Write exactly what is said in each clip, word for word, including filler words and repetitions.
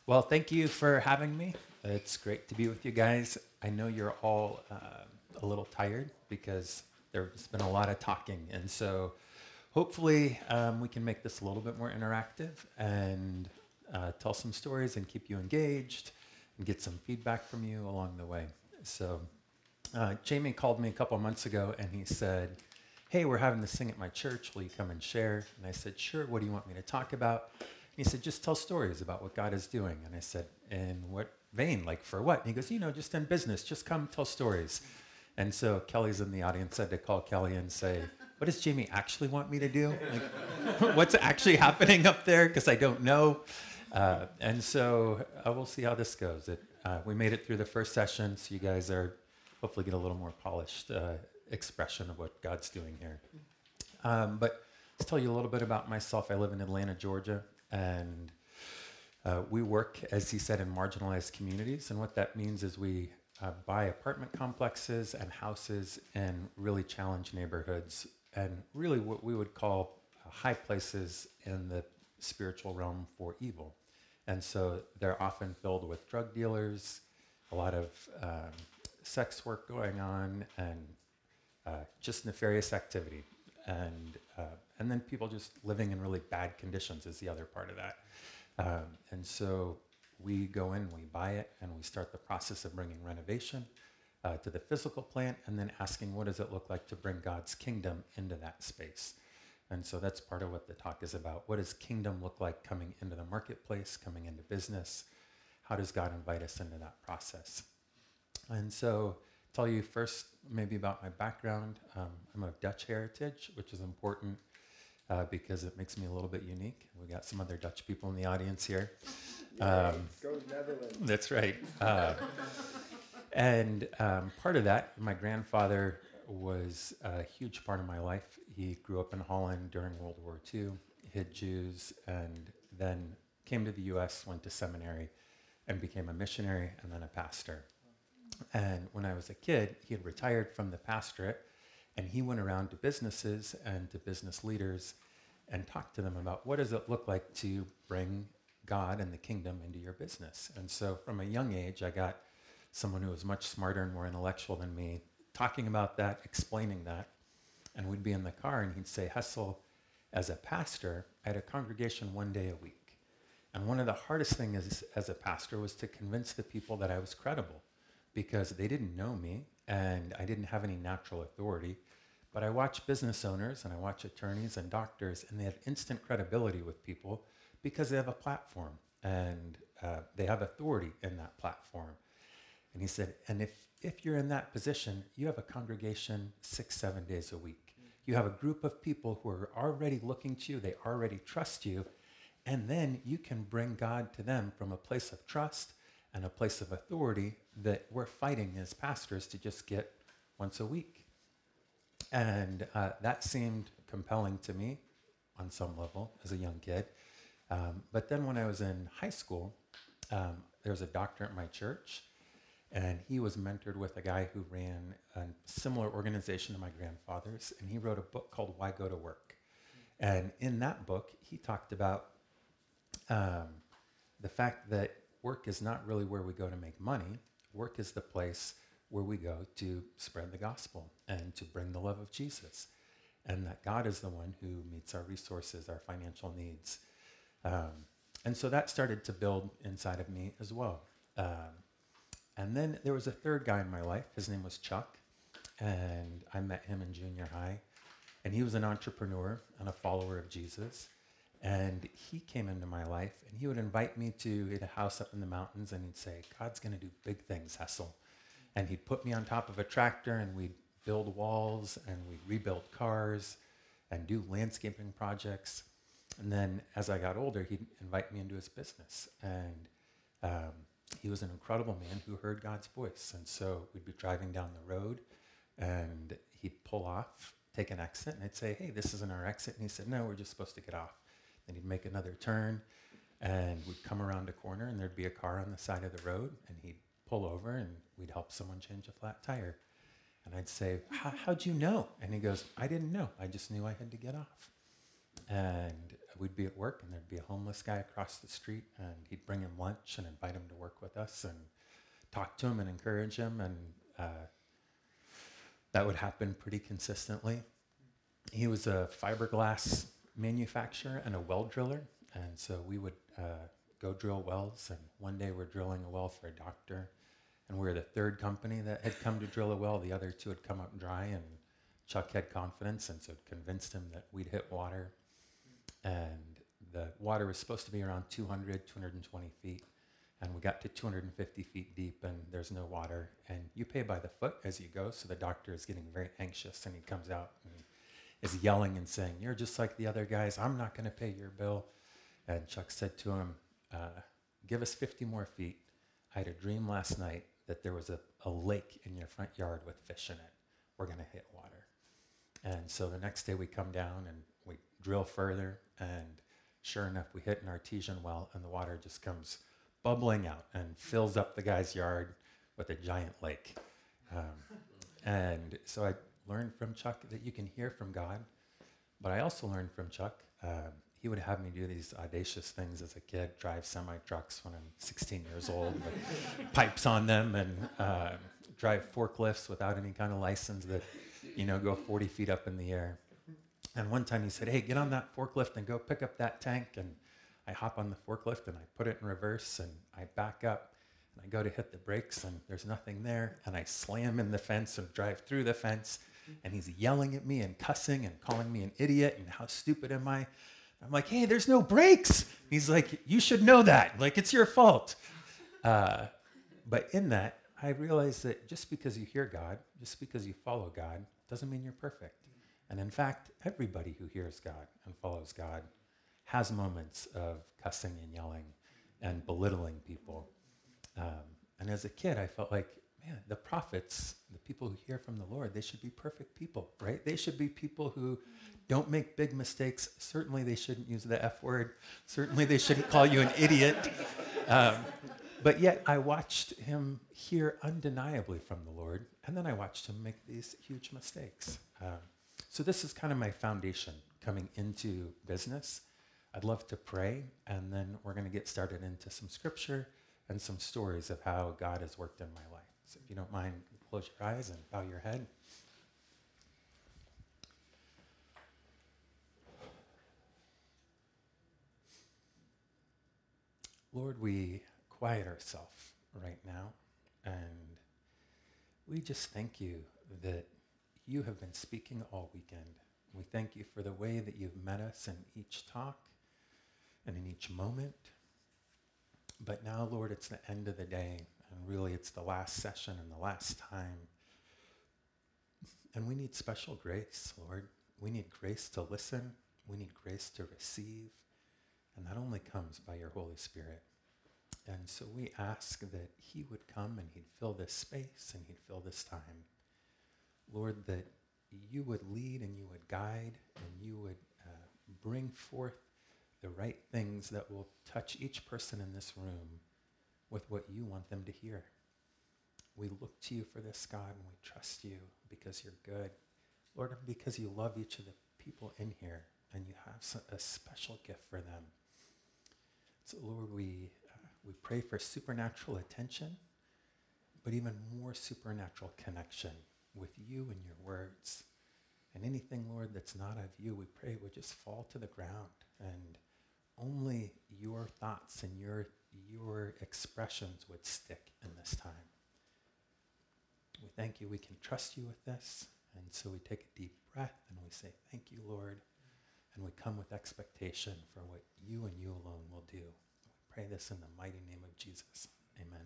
Well, thank you for having me. It's great to be with you guys. I know you're all uh, a little tired because there's been a lot of talking. And so hopefully um, we can make this a little bit more interactive and uh, tell some stories and keep you engaged and get some feedback from you along the way. So uh, Jamie called me a couple months ago and he said, hey, we're having this thing at my church. Will you come and share? And I said, sure. What do you want me to talk about? And he said, just tell stories about what God is doing. And I said, in what vein? Like for what? And he goes, you know, just in business. Just come tell stories. And so Kelly's in the audience. I had to call Kelly and say, what does Jamie actually want me to do? Like, what's actually happening up there? Because I don't know. Uh, and so uh, we'll see how this goes. It, uh, we made it through the first session, so you guys are hopefully get a little more polished uh, expression of what God's doing here. Um, but let's tell you a little bit about myself. I live in Atlanta, Georgia, and uh, we work, as he said, in marginalized communities. And what that means is we uh, buy apartment complexes and houses in really challenged neighborhoods and really what we would call uh, high places in the spiritual realm for evil. And so they're often filled with drug dealers, a lot of um, sex work going on, and uh, just nefarious activity. And uh, and then people just living in really bad conditions is the other part of that. Um, and so we go in, we buy it, and we start the process of bringing renovation uh, to the physical plant, and then asking what does it look like to bring God's kingdom into that space. And so that's part of what the talk is about. What does kingdom look like coming into the marketplace, coming into business? How does God invite us into that process? And so tell you first maybe about my background. Um, I'm of Dutch heritage, which is important uh, because it makes me a little bit unique. We got some other Dutch people in the audience here. Um, Go Netherlands. that's right. Uh, and um, part of that, my grandfather was a huge part of my life. He grew up in Holland during World War Two, hid Jews, and then came to the U S, went to seminary, and became a missionary and then a pastor. And when I was a kid, he had retired from the pastorate, and he went around to businesses and to business leaders and talked to them about what does it look like to bring God and the kingdom into your business. And so from a young age, I got someone who was much smarter and more intellectual than me talking about that, explaining that. And we'd be in the car, and he'd say, Hessel, as a pastor, I had a congregation one day a week. And one of the hardest things as a pastor was to convince the people that I was credible, because they didn't know me and I didn't have any natural authority. But I watch business owners and I watch attorneys and doctors, and they have instant credibility with people because they have a platform and uh, they have authority in that platform. And he said, and if, if you're in that position, you have a congregation six, seven days a week. You have a group of people who are already looking to you, they already trust you, and then you can bring God to them from a place of trust and a place of authority that we're fighting as pastors to just get once a week. And uh, that seemed compelling to me on some level as a young kid. Um, but then when I was in high school, um, there was a doctor at my church, and he was mentored with a guy who ran a similar organization to my grandfather's, and he wrote a book called Why Go to Work? And in that book, he talked about um, the fact that work is not really where we go to make money. Work is the place where we go to spread the gospel and to bring the love of Jesus, and that God is the one who meets our resources, our financial needs. Um, and so that started to build inside of me as well. Um, and then there was a third guy in my life. His name was Chuck, and I met him in junior high. And he was an entrepreneur and a follower of Jesus. And he came into my life, and he would invite me to a house up in the mountains, and he'd say, God's going to do big things, Hessel. And he'd put me on top of a tractor, and we'd build walls, and we'd rebuild cars, and do landscaping projects. And then as I got older, he'd invite me into his business. And um, he was an incredible man who heard God's voice. And so we'd be driving down the road, and he'd pull off, take an exit, and I'd say, hey, this isn't our exit. And he said, no, we're just supposed to get off. Then he'd make another turn, and we'd come around a corner, and there'd be a car on the side of the road, and he'd pull over, and we'd help someone change a flat tire. And I'd say, how'd you know? And he goes, I didn't know. I just knew I had to get off. And we'd be at work and there'd be a homeless guy across the street, and he'd bring him lunch and invite him to work with us and talk to him and encourage him, and uh, that would happen pretty consistently. He was a fiberglass manufacturer and a well driller, and so we would uh, go drill wells, and one day we're drilling a well for a doctor, and we were the third company that had come to drill a well. The other two had come up dry, and Chuck had confidence, and so convinced him that we'd hit water. And the water was supposed to be around two hundred, two hundred twenty feet, and we got to two hundred fifty feet deep, and there's no water. And you pay by the foot as you go, so the doctor is getting very anxious, and he comes out and is yelling and saying, "You're just like the other guys. I'm not going to pay your bill." And Chuck said to him, uh, "Give us fifty more feet. I had a dream last night that there was a, a lake in your front yard with fish in it. We're going to hit water." And so the next day we come down and we drill further, and sure enough, we hit an artesian well, and the water just comes bubbling out and fills up the guy's yard with a giant lake. Um, and so I learned from Chuck that you can hear from God, but I also learned from Chuck, um, he would have me do these audacious things as a kid, drive semi-trucks when I'm sixteen years old with pipes on them, and uh, drive forklifts without any kind of license that, you know, go forty feet up in the air. And one time he said, "Hey, get on that forklift and go pick up that tank." And I hop on the forklift and I put it in reverse and I back up and I go to hit the brakes and there's nothing there. And I slam in the fence and drive through the fence, and he's yelling at me and cussing and calling me an idiot and how stupid am I. I'm like, "Hey, there's no brakes." He's like, "You should know that. Like, it's your fault." Uh, but in that, I realized that just because you hear God, just because you follow God, doesn't mean you're perfect. And in fact, everybody who hears God and follows God has moments of cussing and yelling and belittling people. Um, and as a kid, I felt like, man, the prophets, the people who hear from the Lord, they should be perfect people, right? They should be people who don't make big mistakes. Certainly they shouldn't use the F word. Certainly they shouldn't call you an idiot. Um, But yet I watched him hear undeniably from the Lord, and then I watched him make these huge mistakes. Um, so this is kind of my foundation coming into business. I'd love to pray, and then we're going to get started into some scripture and some stories of how God has worked in my life. So if you don't mind, close your eyes and bow your head. Lord, we quiet ourselves right now, and we just thank you that you have been speaking all weekend. We thank you for the way that you've met us in each talk and in each moment. But now, Lord, it's the end of the day, and really it's the last session and the last time. And we need special grace, Lord. We need grace to listen. We need grace to receive. And that only comes by your Holy Spirit. And so we ask that he would come and he'd fill this space and he'd fill this time. Lord, that you would lead and you would guide and you would uh, bring forth the right things that will touch each person in this room with what you want them to hear. We look to you for this, God, and we trust you because you're good. Lord, because you love each of the people in here and you have a special gift for them. So, Lord, we uh, we pray for supernatural attention, but even more supernatural connection with you and your words. And anything, Lord, that's not of you, we pray would just fall to the ground, and only your thoughts and your your expressions would stick in this time. We thank you. We can trust you with this. And so we take a deep breath and we say, thank you, Lord. And we come with expectation for what you and you alone will do. We pray this in the mighty name of Jesus. Amen.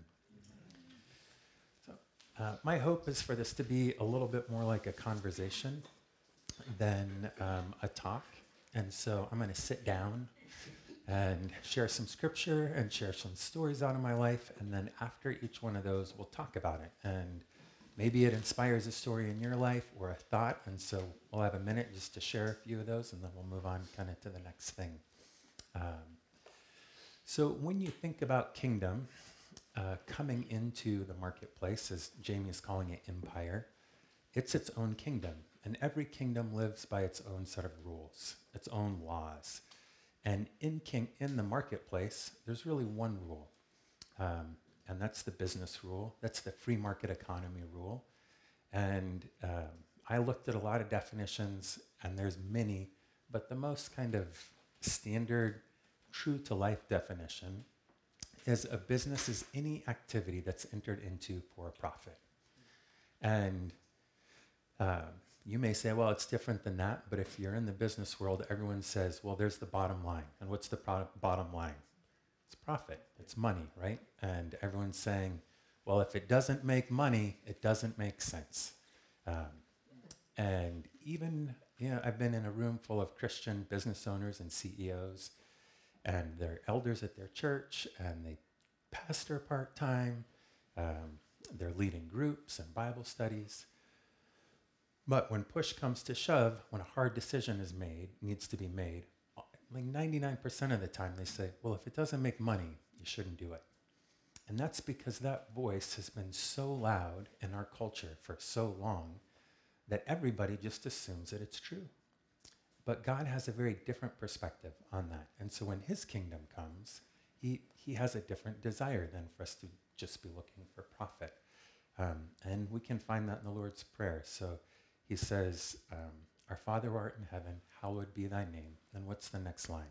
So uh, my hope is for this to be a little bit more like a conversation than um, a talk. And so I'm going to sit down and share some scripture and share some stories out of my life. And then after each one of those, we'll talk about it. And maybe it inspires a story in your life or a thought. And so we'll have a minute just to share a few of those, and then we'll move on kind of to the next thing. Um, so when you think about kingdom uh, coming into the marketplace, as Jamie is calling it empire, it's its own kingdom. And every kingdom lives by its own set of rules, its own laws. And in king, in the marketplace, there's really one rule, um, and that's the business rule. That's the free market economy rule. And um, I looked at a lot of definitions, and there's many, but the most kind of standard, true-to-life definition is a business is any activity that's entered into for a profit. And um, you may say, well, it's different than that, but if you're in the business world, everyone says, well, there's the bottom line. And what's the pro- bottom line? It's profit, it's money, right? And everyone's saying, well, if it doesn't make money, it doesn't make sense. Um, and even, you know, I've been in a room full of Christian business owners and C E Os, and they're elders at their church, and they pastor part-time, um, they're leading groups and Bible studies. But when push comes to shove, when a hard decision is made, needs to be made, like ninety-nine percent of the time they say, well, if it doesn't make money, you shouldn't do it. And that's because that voice has been so loud in our culture for so long that everybody just assumes that it's true. But God has a very different perspective on that. And so when his kingdom comes, he, he has a different desire than for us to just be looking for profit. Um, and we can find that in the Lord's Prayer. So he says, um, our Father who art in heaven, hallowed be thy name. And what's the next line?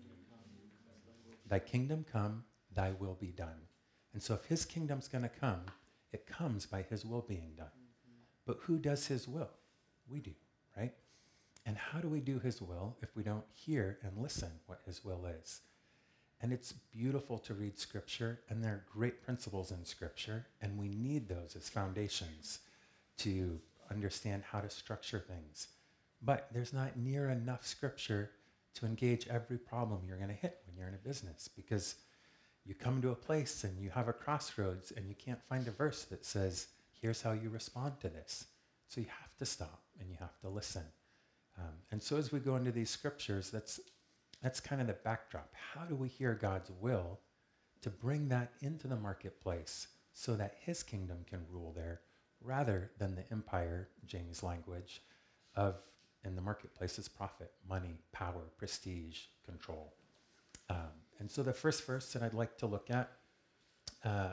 Thy kingdom come, thy will be done. And so if his kingdom's going to come, it comes by his will being done. But who does his will? We do, right? And how do we do his will if we don't hear and listen what his will is? And it's beautiful to read Scripture, and there are great principles in Scripture, and we need those as foundations to understand how to structure things. But there's not near enough Scripture to engage every problem you're going to hit when you're in a business, because you come to a place and you have a crossroads and you can't find a verse that says, here's how you respond to this. So you have to stop and you have to listen. Um, and so as we go into these scriptures, that's that's kind of the backdrop. How do we hear God's will to bring that into the marketplace so that his kingdom can rule there, rather than the empire, James' language, of in the marketplace is profit, money, power, prestige, control. Um, and so the first verse that I'd like to look at uh,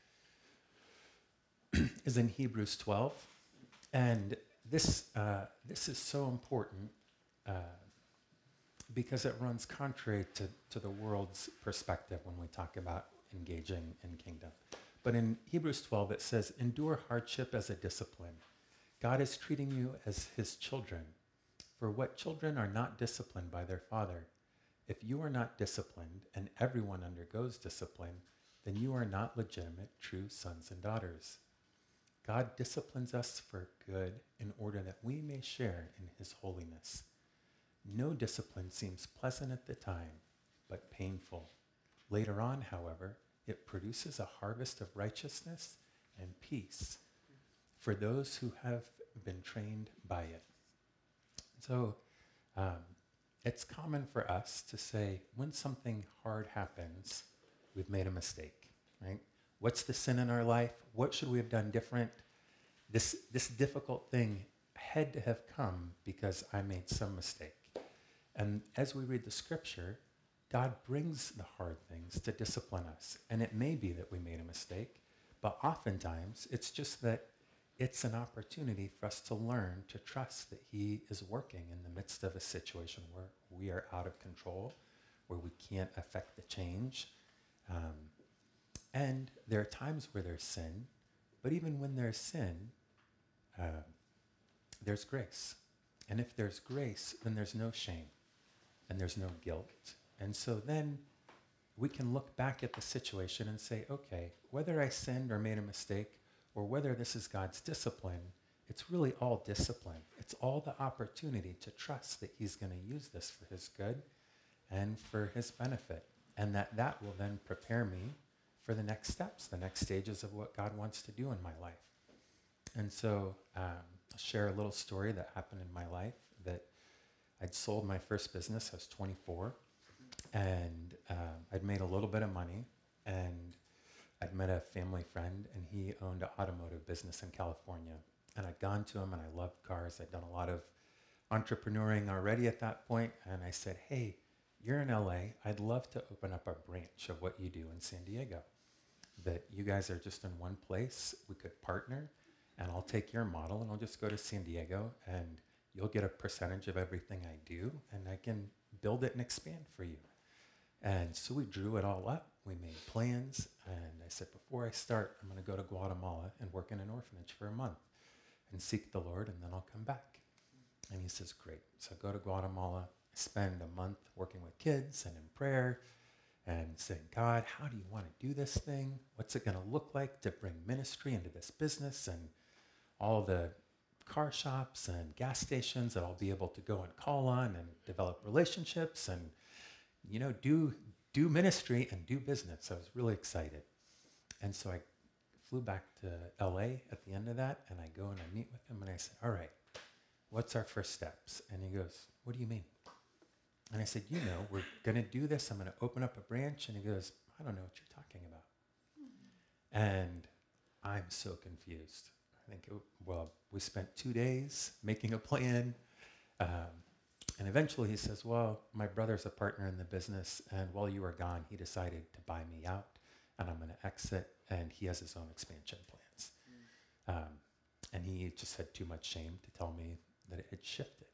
is in Hebrews twelve. And this, uh, this is so important uh, because it runs contrary to, to the world's perspective when we talk about engaging in kingdom. But in Hebrews twelve, it says, endure hardship as a discipline. God is treating you as his children. For what children are not disciplined by their father? If you are not disciplined, and everyone undergoes discipline, then you are not legitimate, true sons and daughters. God disciplines us for good in order that we may share in his holiness. No discipline seems pleasant at the time, but painful. Later on, however, it produces a harvest of righteousness and peace for those who have been trained by it. So um, it's common for us to say, when something hard happens, we've made a mistake, right? What's the sin in our life? What should we have done different? This, this difficult thing had to have come because I made some mistake. And as we read the scripture, God brings the hard things to discipline us. And it may be that we made a mistake, but oftentimes it's just that it's an opportunity for us to learn to trust that he is working in the midst of a situation where we are out of control, where we can't affect the change. Um, and there are times where there's sin, but even when there's sin, uh, there's grace. And if there's grace, then there's no shame and there's no guilt. And so then we can look back at the situation and say, okay, whether I sinned or made a mistake, or whether this is God's discipline, it's really all discipline. It's all the opportunity to trust that he's going to use this for his good and for his benefit, and that that will then prepare me for the next steps, the next stages of what God wants to do in my life. And so um, I'll share a little story that happened in my life. That I'd sold my first business. I was twenty-four, and um, I'd made a little bit of money, and I'd met a family friend, and he owned an automotive business in California. And I'd gone to him, and I loved cars. I'd done a lot of entrepreneuring already at that point, and I said, hey, you're in L A. I'd love to open up a branch of what you do in San Diego. That you guys are just in one place. We could partner, and I'll take your model, and I'll just go to San Diego, and you'll get a percentage of everything I do, and I can build it and expand for you. And so we drew it all up. We made plans, and I said, before I start, I'm going to go to Guatemala and work in an orphanage for a month and seek the Lord, and then I'll come back. And he says, great. So I go to Guatemala, spend a month working with kids and in prayer and saying, God, how do you want to do this thing? What's it going to look like to bring ministry into this business and all the car shops and gas stations that I'll be able to go and call on and develop relationships and, you know, do do ministry and do business. I was really excited. And so I flew back to L A at the end of that, and I go and I meet with him, and I said, all right, what's our first steps? And he goes, what do you mean? And I said, you know, we're going to do this. I'm going to open up a branch. And he goes, I don't know what you're talking about. And I'm so confused. I think, it, well, we spent two days making a plan. Um, and eventually he says, well, my brother's a partner in the business. And while you were gone, he decided to buy me out. And I'm going to exit. And he has his own expansion plans. Mm. Um, and he just had too much shame to tell me that it had shifted.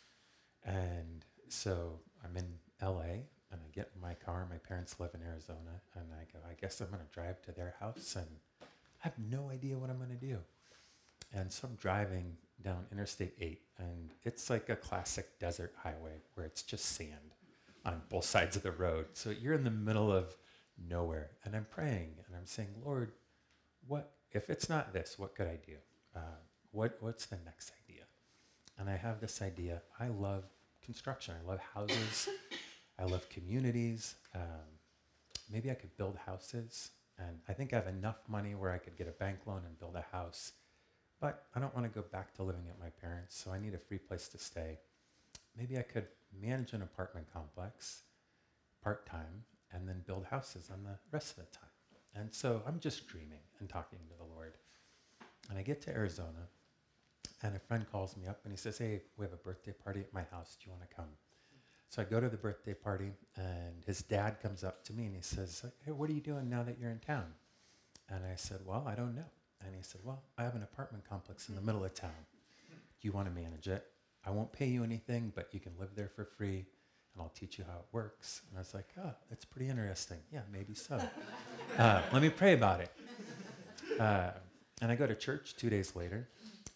And so I'm in L A, and I get in my car. My parents live in Arizona, and I go, I guess I'm going to drive to their house, and I have no idea what I'm going to do. And so I'm driving down Interstate eight, and it's like a classic desert highway where it's just sand on both sides of the road. So you're in the middle of nowhere, and I'm praying, and I'm saying, Lord, what if it's not this, what could I do? Uh, what What's the next idea? And I have this idea. I love construction. I love houses. I love communities. Um, maybe I could build houses. And I think I have enough money where I could get a bank loan and build a house. But I don't want to go back to living at my parents', so I need a free place to stay. Maybe I could manage an apartment complex part-time and then build houses on the rest of the time. And so I'm just dreaming and talking to the Lord. And I get to Arizona, and a friend calls me up, and he says, hey, we have a birthday party at my house. Do you want to come? So I go to the birthday party, and his dad comes up to me, and he says, hey, what are you doing now that you're in town? And I said, well, I don't know. And he said, well, I have an apartment complex in the middle of town. Do you want to manage it? I won't pay you anything, but you can live there for free, and I'll teach you how it works. And I was like, oh, that's pretty interesting. Yeah, maybe so. uh, let me pray about it. Uh, and I go to church two days later,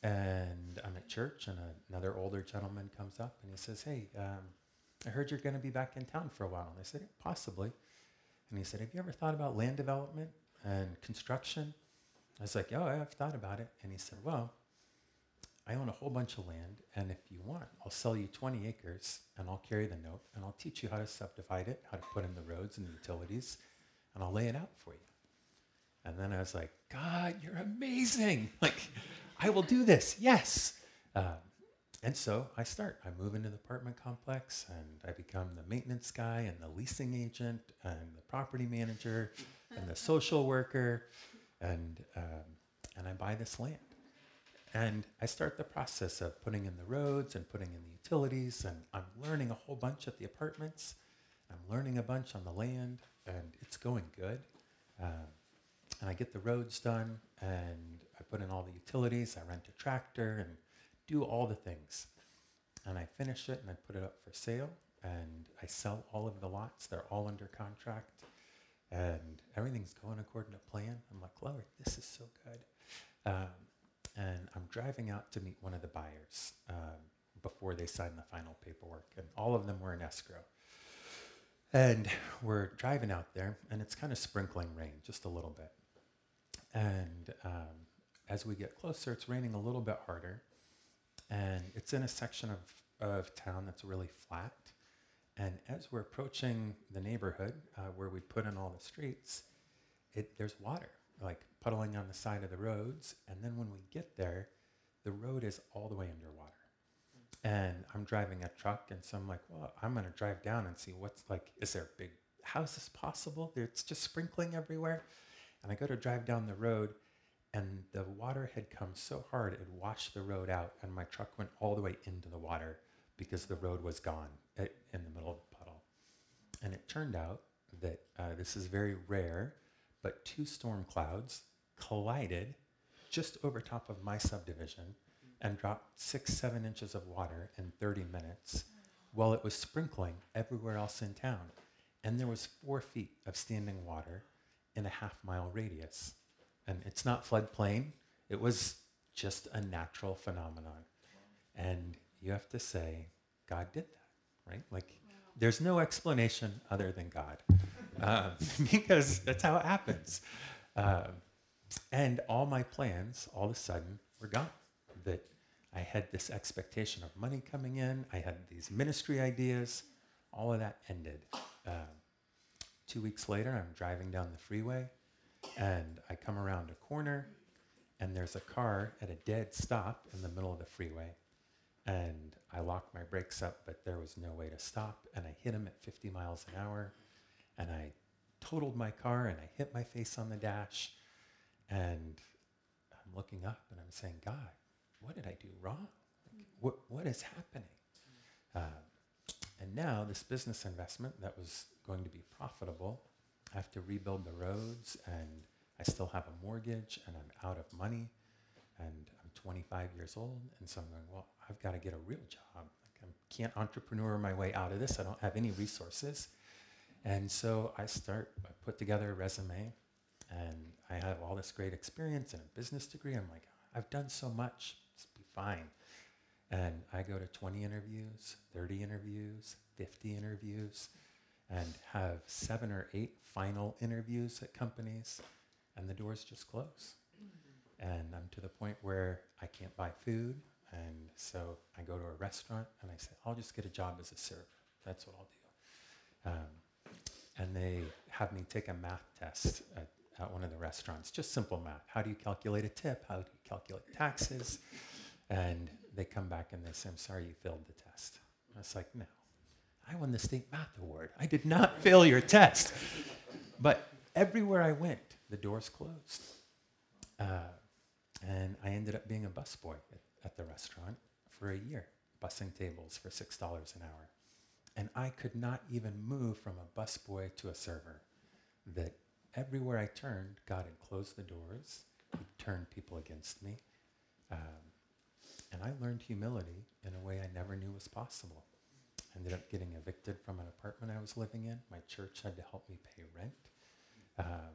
and I'm at church, and a, another older gentleman comes up, and he says, hey, um, I heard you're going to be back in town for a while. And I said, possibly. And he said, have you ever thought about land development and construction? I was like, oh, I've thought about it. And he said, well, I own a whole bunch of land, and if you want, I'll sell you twenty acres, and I'll carry the note, and I'll teach you how to subdivide it, how to put in the roads and the utilities, and I'll lay it out for you. And then I was like, God, you're amazing. Like, I will do this. Yes. Um, and so I start. I move into the apartment complex, and I become the maintenance guy and the leasing agent and the property manager and the social worker, and um, and I buy this land. And I start the process of putting in the roads and putting in the utilities, and I'm learning a whole bunch at the apartments. I'm learning a bunch on the land, and it's going good. Um, and I get the roads done, and I put in all the utilities. I rent a tractor and do all the things. And I finish it, and I put it up for sale, and I sell all of the lots. They're all under contract, and everything's going according to plan. I'm like, Lord, this is so good. Um, and I'm driving out to meet one of the buyers um, before they sign the final paperwork, and all of them were in escrow. And we're driving out there, and it's kind of sprinkling rain, just a little bit. And um, as we get closer, it's raining a little bit harder, and it's in a section of, of town that's really flat. And as we're approaching the neighborhood uh, where we put in all the streets, it, there's water, like puddling on the side of the roads. And then when we get there, the road is all the way underwater. And I'm driving a truck, and so I'm like, well, I'm going to drive down and see what's like, is there a big, how is this possible? It's just sprinkling everywhere. And I go to drive down the road, and the water had come so hard, it washed the road out, and my truck went all the way into the water because the road was gone at, in the middle of the puddle. And it turned out that uh, this is very rare, but two storm clouds collided just over top of my subdivision and dropped six, seven inches of water in thirty minutes while it was sprinkling everywhere else in town. And there was four feet of standing water in a half mile radius. And it's not floodplain, it was just a natural phenomenon. And you have to say, God did that, right? Like, wow. There's no explanation other than God, um, because that's how it happens. Um, and all my plans, all of a sudden, were gone. That I had this expectation of money coming in, I had these ministry ideas, all of that ended. Um, two weeks later, I'm driving down the freeway, and I come around a corner, and there's a car at a dead stop in the middle of the freeway. And I locked my brakes up, but there was no way to stop. And I hit him at fifty miles an hour. And I totaled my car, and I hit my face on the dash. And I'm looking up, and I'm saying, God, what did I do wrong? Like, what, what is happening? Uh, and now this business investment that was going to be profitable, I have to rebuild the roads, and I still have a mortgage, and I'm out of money, and I'm twenty-five years old, and so I'm going, well, I've got to get a real job. Like, I can't entrepreneur my way out of this. I don't have any resources. And so I start, I put together a resume, and I have all this great experience and a business degree. I'm like, I've done so much, it's be fine. And I go to twenty interviews, thirty interviews, fifty interviews, and have seven or eight final interviews at companies, and the doors just close. Mm-hmm. And I'm to the point where I can't buy food, and so I go to a restaurant, and I say, I'll just get a job as a server. That's what I'll do. Um, and they have me take a math test at, at one of the restaurants, just simple math. How do you calculate a tip? How do you calculate taxes? And they come back and they say, I'm sorry, you failed the test. I was like, no, I won the state math award. I did not fail your test. But everywhere I went, the doors closed. Uh, and I ended up being a busboy at, at the restaurant for a year, bussing tables for six dollars an hour. And I could not even move from a busboy to a server. That everywhere I turned, God had closed the doors. He turned people against me. Um, and I learned humility in a way I never knew was possible. I ended up getting evicted from an apartment I was living in. My church had to help me pay rent. Um,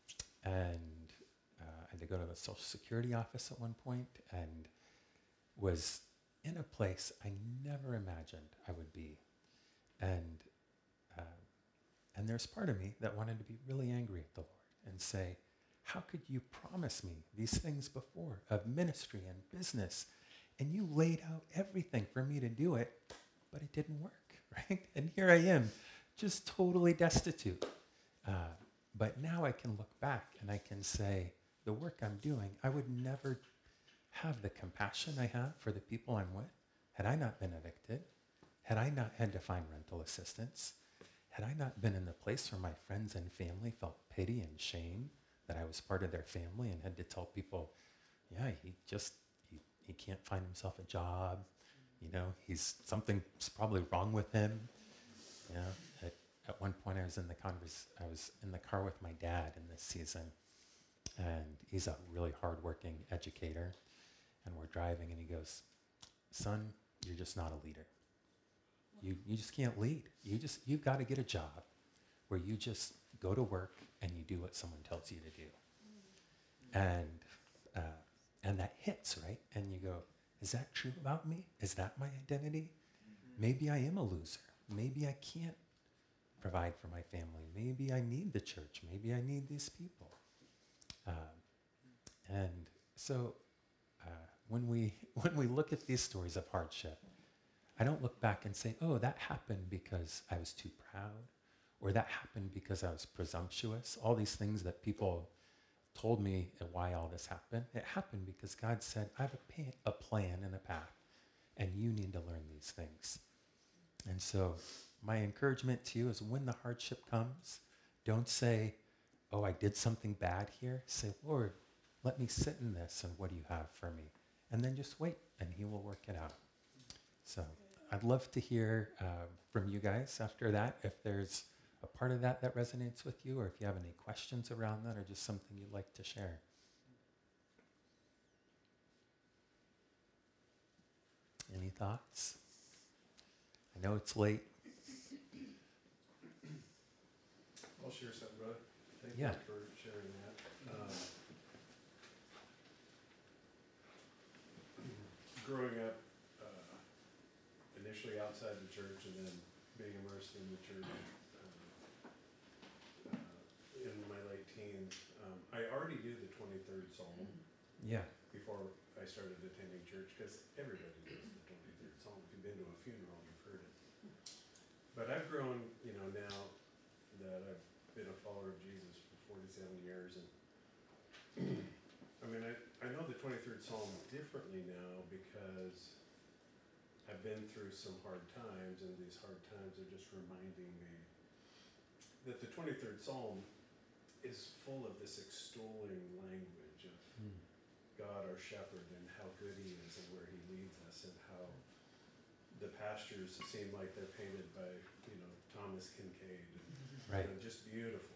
and uh, I had to go to the Social Security office at one point, and was in a place I never imagined I would be. And uh, and there's part of me that wanted to be really angry at the Lord and say, how could you promise me these things before of ministry and business, and you laid out everything for me to do it, but it didn't work, right? And here I am, just totally destitute. Uh, but now I can look back and I can say, the work I'm doing, I would never have the compassion I have for the people I'm with had I not been evicted, had I not had to find rental assistance, had I not been in the place where my friends and family felt pity and shame that I was part of their family and had to tell people, yeah, he just, he, he can't find himself a job. You know, he's, something's probably wrong with him. You know, at, at one point I was in the converse, I was in the car with my dad in this season, and he's a really hardworking educator, and we're driving, and he goes, son, you're just not a leader. You you just can't lead. You just, you've got to get a job where you just go to work and you do what someone tells you to do. And uh, and that hits, right? And you go, is that true about me? Is that my identity? Mm-hmm. Maybe I am a loser. Maybe I can't provide for my family. Maybe I need the church. Maybe I need these people. Um, and so uh, when we when we look at these stories of hardship, I don't look back and say, oh, that happened because I was too proud, or that happened because I was presumptuous. All these things that people told me why all this happened. It happened because God said, I have a, pa- a plan and a path, and you need to learn these things. And so my encouragement to you is when the hardship comes, don't say, oh, I did something bad here. Say, Lord, let me sit in this, and what do you have for me? And then just wait, and he will work it out. So I'd love to hear uh, from you guys after that, if there's a part of that that resonates with you, or if you have any questions around that, or just something you'd like to share. Any thoughts? I know it's late. I'll share something, brother. Thank Yeah. you for sharing that. Um, growing up, uh, initially outside the church and then being immersed in the church uh, uh, in my late teens, um, I already knew the twenty-third Psalm Yeah. before I started attending church, because everybody knows the twenty-third Psalm. If you've been to a funeral, you've heard it. But I've grown, you know, now that I've been a follower of Jesus for forty-seven years, and I mean, I, I know the twenty-third Psalm differently now because I've been through some hard times, and these hard times are just reminding me that the twenty-third Psalm is full of this extolling language of Mm. God our shepherd and how good he is and where he leads us, and how the pastures seem like they're painted by, you know, Thomas Kincaid. And, Right. you know, just beautiful.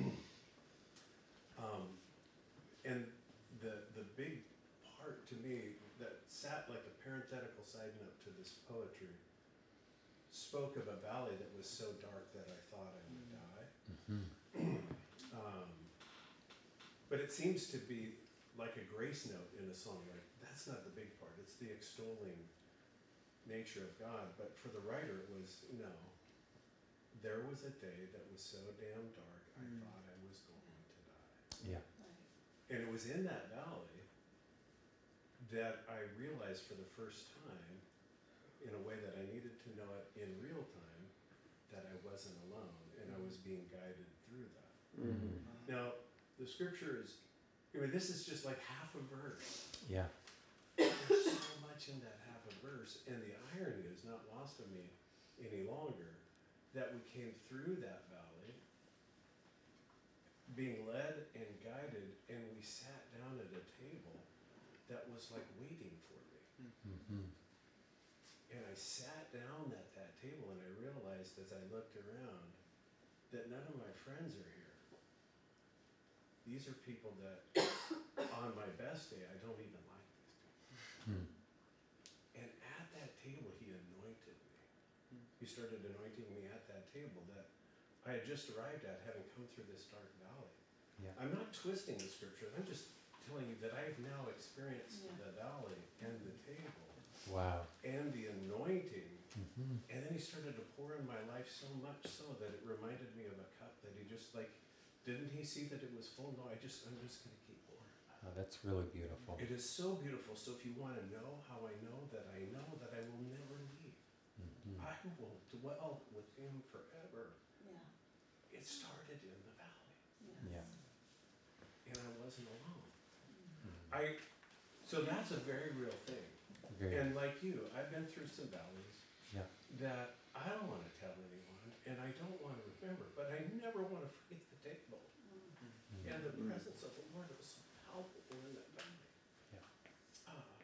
um, and the the big part to me that sat like a parenthetical side note to this poetry spoke of a valley that was so dark that I thought I would die. Mm-hmm. Um, but it seems to be like a grace note in a song. Like, that's not the big part. It's the extolling nature of God. But for the writer, it was, no, there was a day that was so damn dark, I Mm. thought I was going to die. Yeah. And it was in that valley that I realized for the first time, in a way that I needed to know it in real time, that I wasn't alone, and I was being guided through that. Mm. Now, the scripture is, I mean, this is just like half a verse. Yeah. There's so much in that half a verse, and the irony is not lost on me any longer, that we came through that valley, being led and guided, and we sat down at a table that was like waiting for me. Mm-hmm. And I sat down at that table, and I realized as I looked around that none of my friends are here. These are people that, on my best day, I don't even like these people. Mm. And at that table, he anointed me. Mm. He started anointing me at that table that I had just arrived at, having come through this dark valley. Yeah. I'm not twisting the scripture. I'm just telling you that I have now experienced Yeah. the valley and the table Wow. and the anointing. Mm-hmm. And then he started to pour in my life so much so that it reminded me of a cup that he just like, didn't he see that it was full? No, I just, I'm just going to keep pouring. Oh, that's really beautiful. It is so beautiful. So if you want to know how I know that I know that I will never leave, Mm-hmm. I will dwell with him forever. Yeah. It started in the valley, Yeah. and I wasn't alone. Mm. I, so that's a very real thing. Very. And like you, I've been through some valleys Yeah. that I don't want to tell anyone, and I don't want to remember, but I never want to forget the table. Mm. And the presence of the Lord was so palpable in that valley. Yeah. Uh,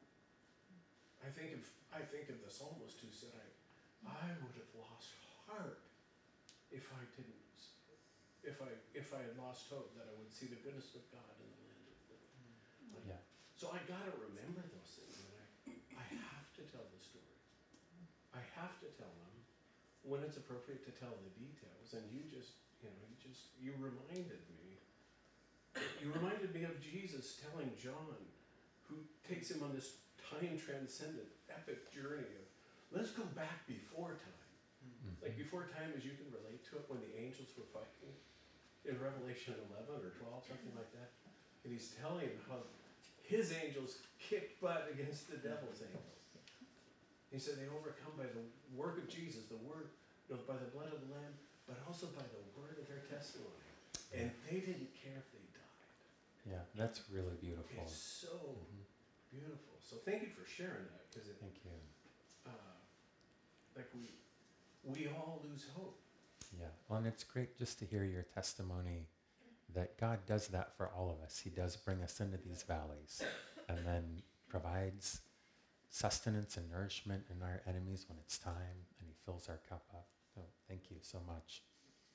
I think of I think of the psalmist who said, "I, I would have lost heart if I didn't, if I if I had lost hope that I would see the goodness of God in the land of the living." Like, Yeah. so I got to remember those things, and I I have to tell the story. I have to tell them when it's appropriate to tell the details. And you just you know you just you reminded me. You reminded me of Jesus telling John, who takes him on this time transcendent epic journey of, let's go back before time. Mm-hmm. Like before time as you can relate to it, when the angels were fighting in Revelation eleven or twelve, something like that. And he's telling him how his angels kicked butt against the devil's angels. He said they overcome by the work of Jesus, the word, you know, by the blood of the Lamb, but also by the word of their testimony. And they didn't care if they died. Yeah. That's really beautiful. It's so Mm-hmm. beautiful. So thank you for sharing that, because it, Thank you. uh, like we, we all lose hope. Yeah. Well, and it's great just to hear your testimony that God does that for all of us. He does bring us into these valleys and then provides sustenance and nourishment in our enemies when it's time, and he fills our cup up. So thank you so much.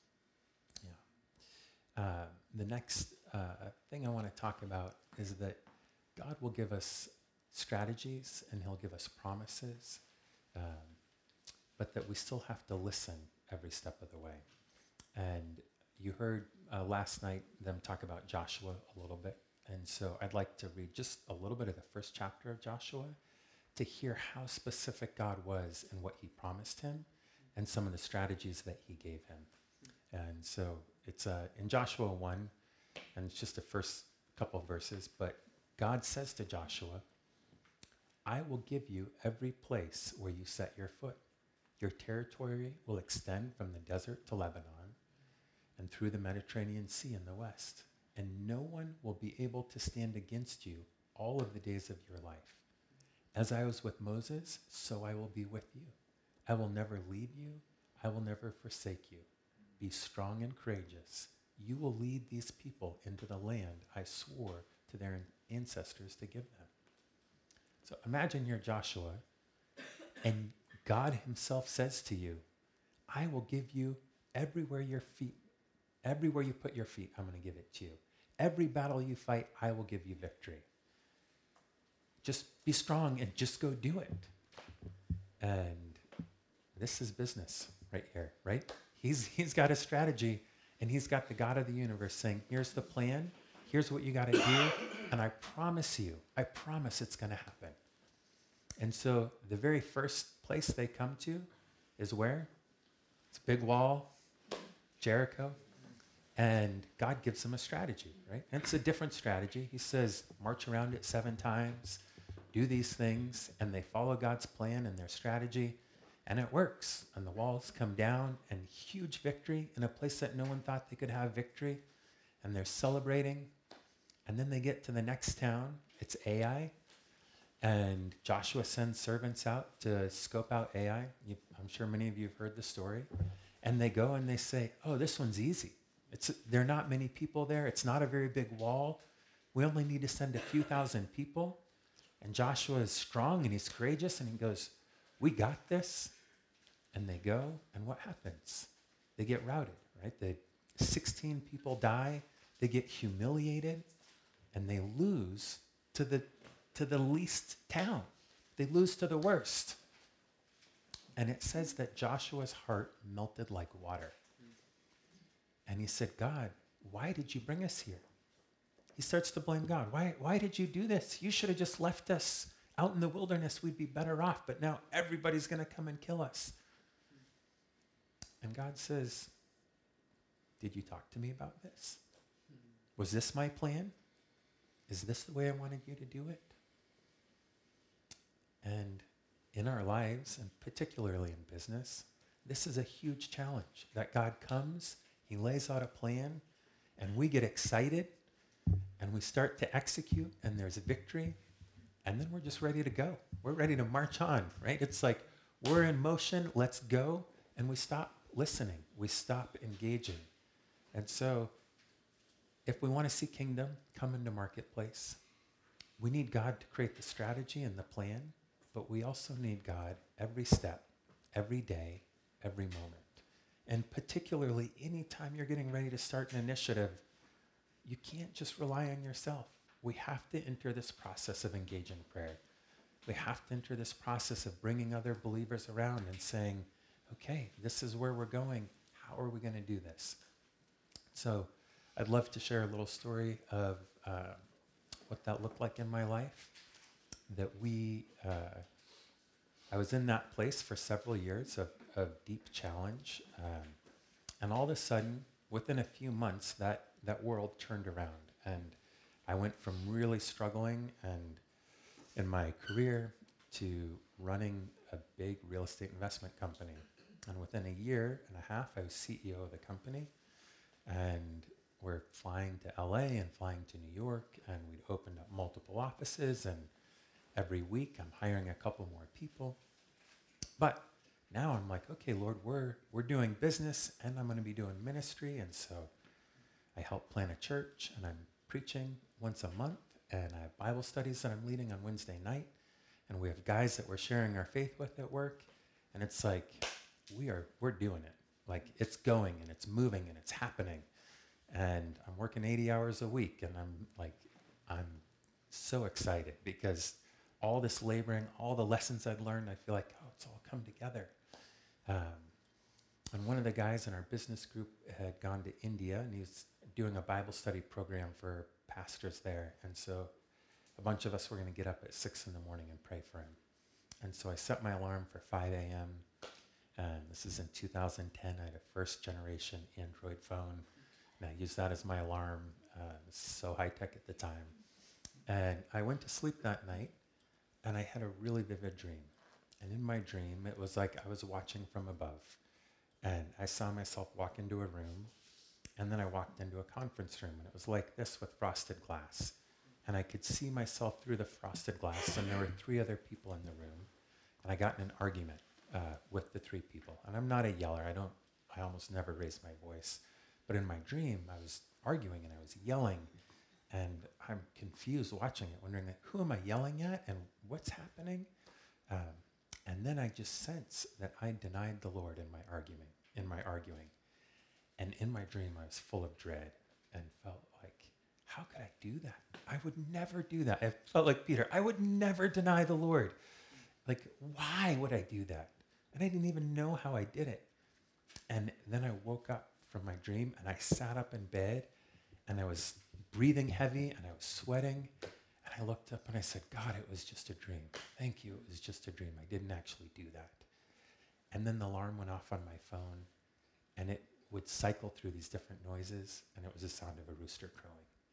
Yeah. Uh, the next uh, thing I want to talk about is that God will give us strategies and he'll give us promises, um, but that we still have to listen every step of the way. And you heard uh, last night them talk about Joshua a little bit. And so I'd like to read just a little bit of the first chapter of Joshua to hear how specific God was and what he promised him and some of the strategies that he gave him. And so it's uh, in Joshua one, and it's just the first couple of verses, but God says to Joshua, I will give you every place where you set your foot. Your territory will extend from the desert to Lebanon and through the Mediterranean Sea in the west, and no one will be able to stand against you all of the days of your life. As I was with Moses, so I will be with you. I will never leave you. I will never forsake you. Be strong and courageous. You will lead these people into the land I swore to their ancestors to give them. So imagine you're Joshua, and God himself says to you, I will give you everywhere your feet, everywhere you put your feet, I'm going to give it to you. Every battle you fight, I will give you victory. Just be strong and just go do it. And this is business right here, right? He's he's got a strategy, and he's got the God of the universe saying, here's the plan, here's what you got to do, and I promise you, I promise it's going to happen. And so the very first place they come to is where? It's a big wall, Jericho, and God gives them a strategy, right? And it's a different strategy. He says, march around it seven times, do these things, and they follow God's plan and their strategy, and it works. And the walls come down, and huge victory in a place that no one thought they could have victory, and they're celebrating. And then they get to the next town. It's Ai, and Joshua sends servants out to scope out Ai. You, I'm sure many of you have heard the story. And they go and they say, oh, this one's easy. It's, there are not many people there. It's not a very big wall. We only need to send a few thousand people. And Joshua is strong and he's courageous and he goes, we got this. And they go, and what happens? They get routed, right? The sixteen people die. They get humiliated, and they lose to the to the least town. They lose to the worst. And it says that Joshua's heart melted like water. And he said, God, why did you bring us here? He starts to blame God. Why, why did you do this? You should have just left us out in the wilderness. We'd be better off. But now everybody's going to come and kill us. And God says, did you talk to me about this? Was this my plan? Is this the way I wanted you to do it? And in our lives, and particularly in business, this is a huge challenge that God comes, he lays out a plan, and we get excited, and we start to execute, and there's a victory, and then we're just ready to go. We're ready to march on, right? It's like we're in motion, let's go, and we stop listening. We stop engaging. And so if we want to see kingdom come into marketplace, we need God to create the strategy and the plan, but we also need God every step, every day, every moment. And particularly anytime you're getting ready to start an initiative, you can't just rely on yourself. We have to enter this process of engaging prayer. We have to enter this process of bringing other believers around and saying, okay, this is where we're going. How are we going to do this? So I'd love to share a little story of uh, what that looked like in my life. That we, uh, I was in that place for several years of, of deep challenge. Um, and all of a sudden, within a few months, that, that world turned around. And I went from really struggling and in my career to running a big real estate investment company. And within a year and a half, I was C E O of the company. And we're flying to L A and flying to New York. And we'd opened up multiple offices. And every week, I'm hiring a couple more people. But now I'm like, okay, Lord, we're we're doing business, and I'm going to be doing ministry. And so I help plan a church, and I'm preaching once a month. And I have Bible studies that I'm leading on Wednesday night. and we have guys that we're sharing our faith with at work, and it's like, we are, we're doing it. Like, it's going, and it's moving, and it's happening. And I'm working eighty hours a week, and I'm like, I'm so excited because all this laboring, all the lessons I've learned, I feel like, oh, it's all come together. Um, and one of the guys in our business group had gone to India, and he's doing a Bible study program for pastors there. And so a bunch of us were going to get up at six in the morning and pray for him. And so I set my alarm for five a.m. And this is in two thousand ten. I had a first generation Android phone, and I used that as my alarm. Uh, it was so high tech at the time. And I went to sleep that night, and I had a really vivid dream. And in my dream, it was like I was watching from above. And I saw myself walk into a room, and then I walked into a conference room, and it was like this with frosted glass. And I could see myself through the frosted glass, and there were three other people in the room. And I got in an argument uh, with the three people. And I'm not a yeller. I don't, I almost never raise my voice. But in my dream, I was arguing, and I was yelling. And I'm confused watching it, wondering, like, who am I yelling at, and what's happening? Um, and then I just sense that I denied the Lord in my argument, in my arguing. And in my dream, I was full of dread and felt like, how could I do that? I would never do that. I felt like Peter, I would never deny the Lord. Like, why would I do that? And I didn't even know how I did it. And then I woke up from my dream, and I sat up in bed, and I was breathing heavy, and I was sweating. And I looked up, and I said, God, it was just a dream. Thank you, it was just a dream. I didn't actually do that. And then the alarm went off on my phone, and it would cycle through these different noises, and it was the sound of a rooster crowing.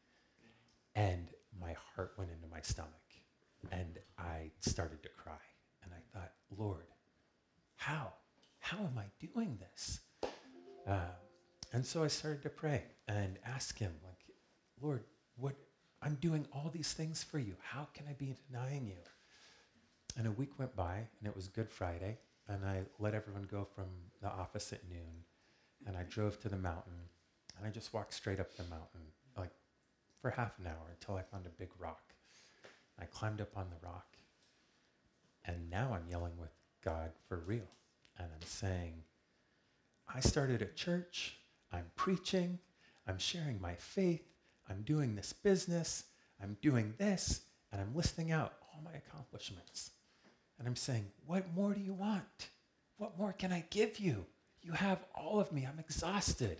And my heart went into my stomach, and I started to cry. And I thought, Lord, how? How am I doing this? Uh, and so I started to pray and ask him, like, Lord, what? I'm doing all these things for you. How can I be denying you? And a week went by, and it was Good Friday, and I let everyone go from the office at noon, and I drove to the mountain, and I just walked straight up the mountain, like for half an hour until I found a big rock. I climbed up on the rock, and now I'm yelling with God for real. And I'm saying, I started a church, I'm preaching, I'm sharing my faith, I'm doing this business, I'm doing this, and I'm listing out all my accomplishments. And I'm saying, what more do you want? What more can I give you? You have all of me, I'm exhausted.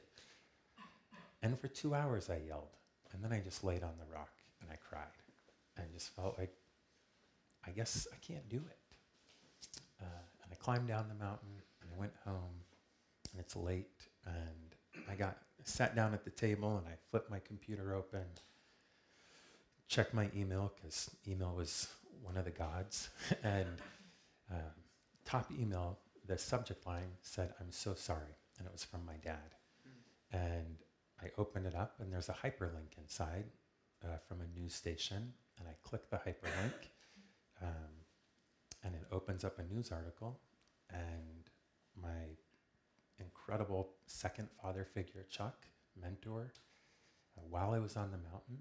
And for two hours I yelled. And then I just laid on the rock and I cried. And I just felt like, I guess I can't do it. Uh, and I climbed down the mountain and I went home, and it's late, and I got sat down at the table and I flipped my computer open, checked my email, because email was one of the gods. and um, top email, the subject line said, I'm so sorry. And it was from my dad. Mm. And I opened it up, and there's a hyperlink inside uh, from a news station. And I click the hyperlink, um, and it opens up a news article. And my incredible second father figure, Chuck, mentor, uh, while I was on the mountain,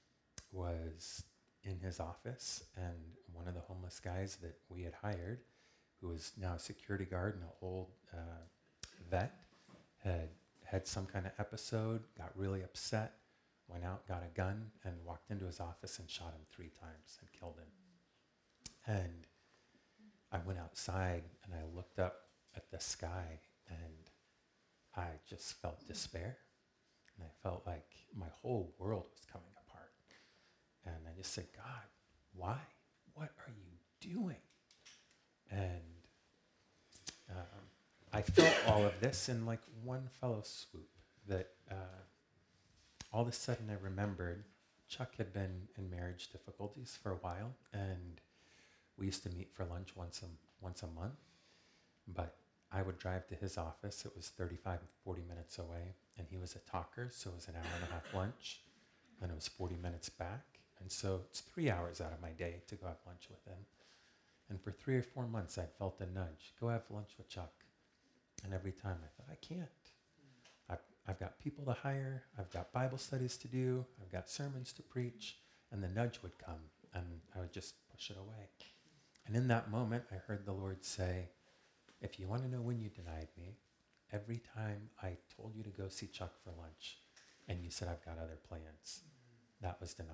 was in his office, and one of the homeless guys that we had hired, who was now a security guard and an old uh, vet, had had some kind of episode, got really upset, went out, got a gun, and walked into his office and shot him three times and killed him. And I went outside and I looked up at the sky, and I just felt despair. And I felt like my whole world was coming apart. And I just said, God, why? What are you doing? And um, I felt all of this in like one fellow swoop, that uh, all of a sudden I remembered Chuck had been in marriage difficulties for a while, and we used to meet for lunch once a, once a month, but I would drive to his office. It was thirty-five, forty minutes away, and he was a talker, so it was an hour and a half lunch, then it was forty minutes back, and so it's three hours out of my day to go have lunch with him. And for three or four months, I'd felt a nudge, go have lunch with Chuck. And every time I thought, I can't. I've, I've got people to hire, I've got Bible studies to do, I've got sermons to preach, and the nudge would come, and I would just push it away. And in that moment, I heard the Lord say, if you want to know when you denied me, every time I told you to go see Chuck for lunch and you said, I've got other plans, that was denying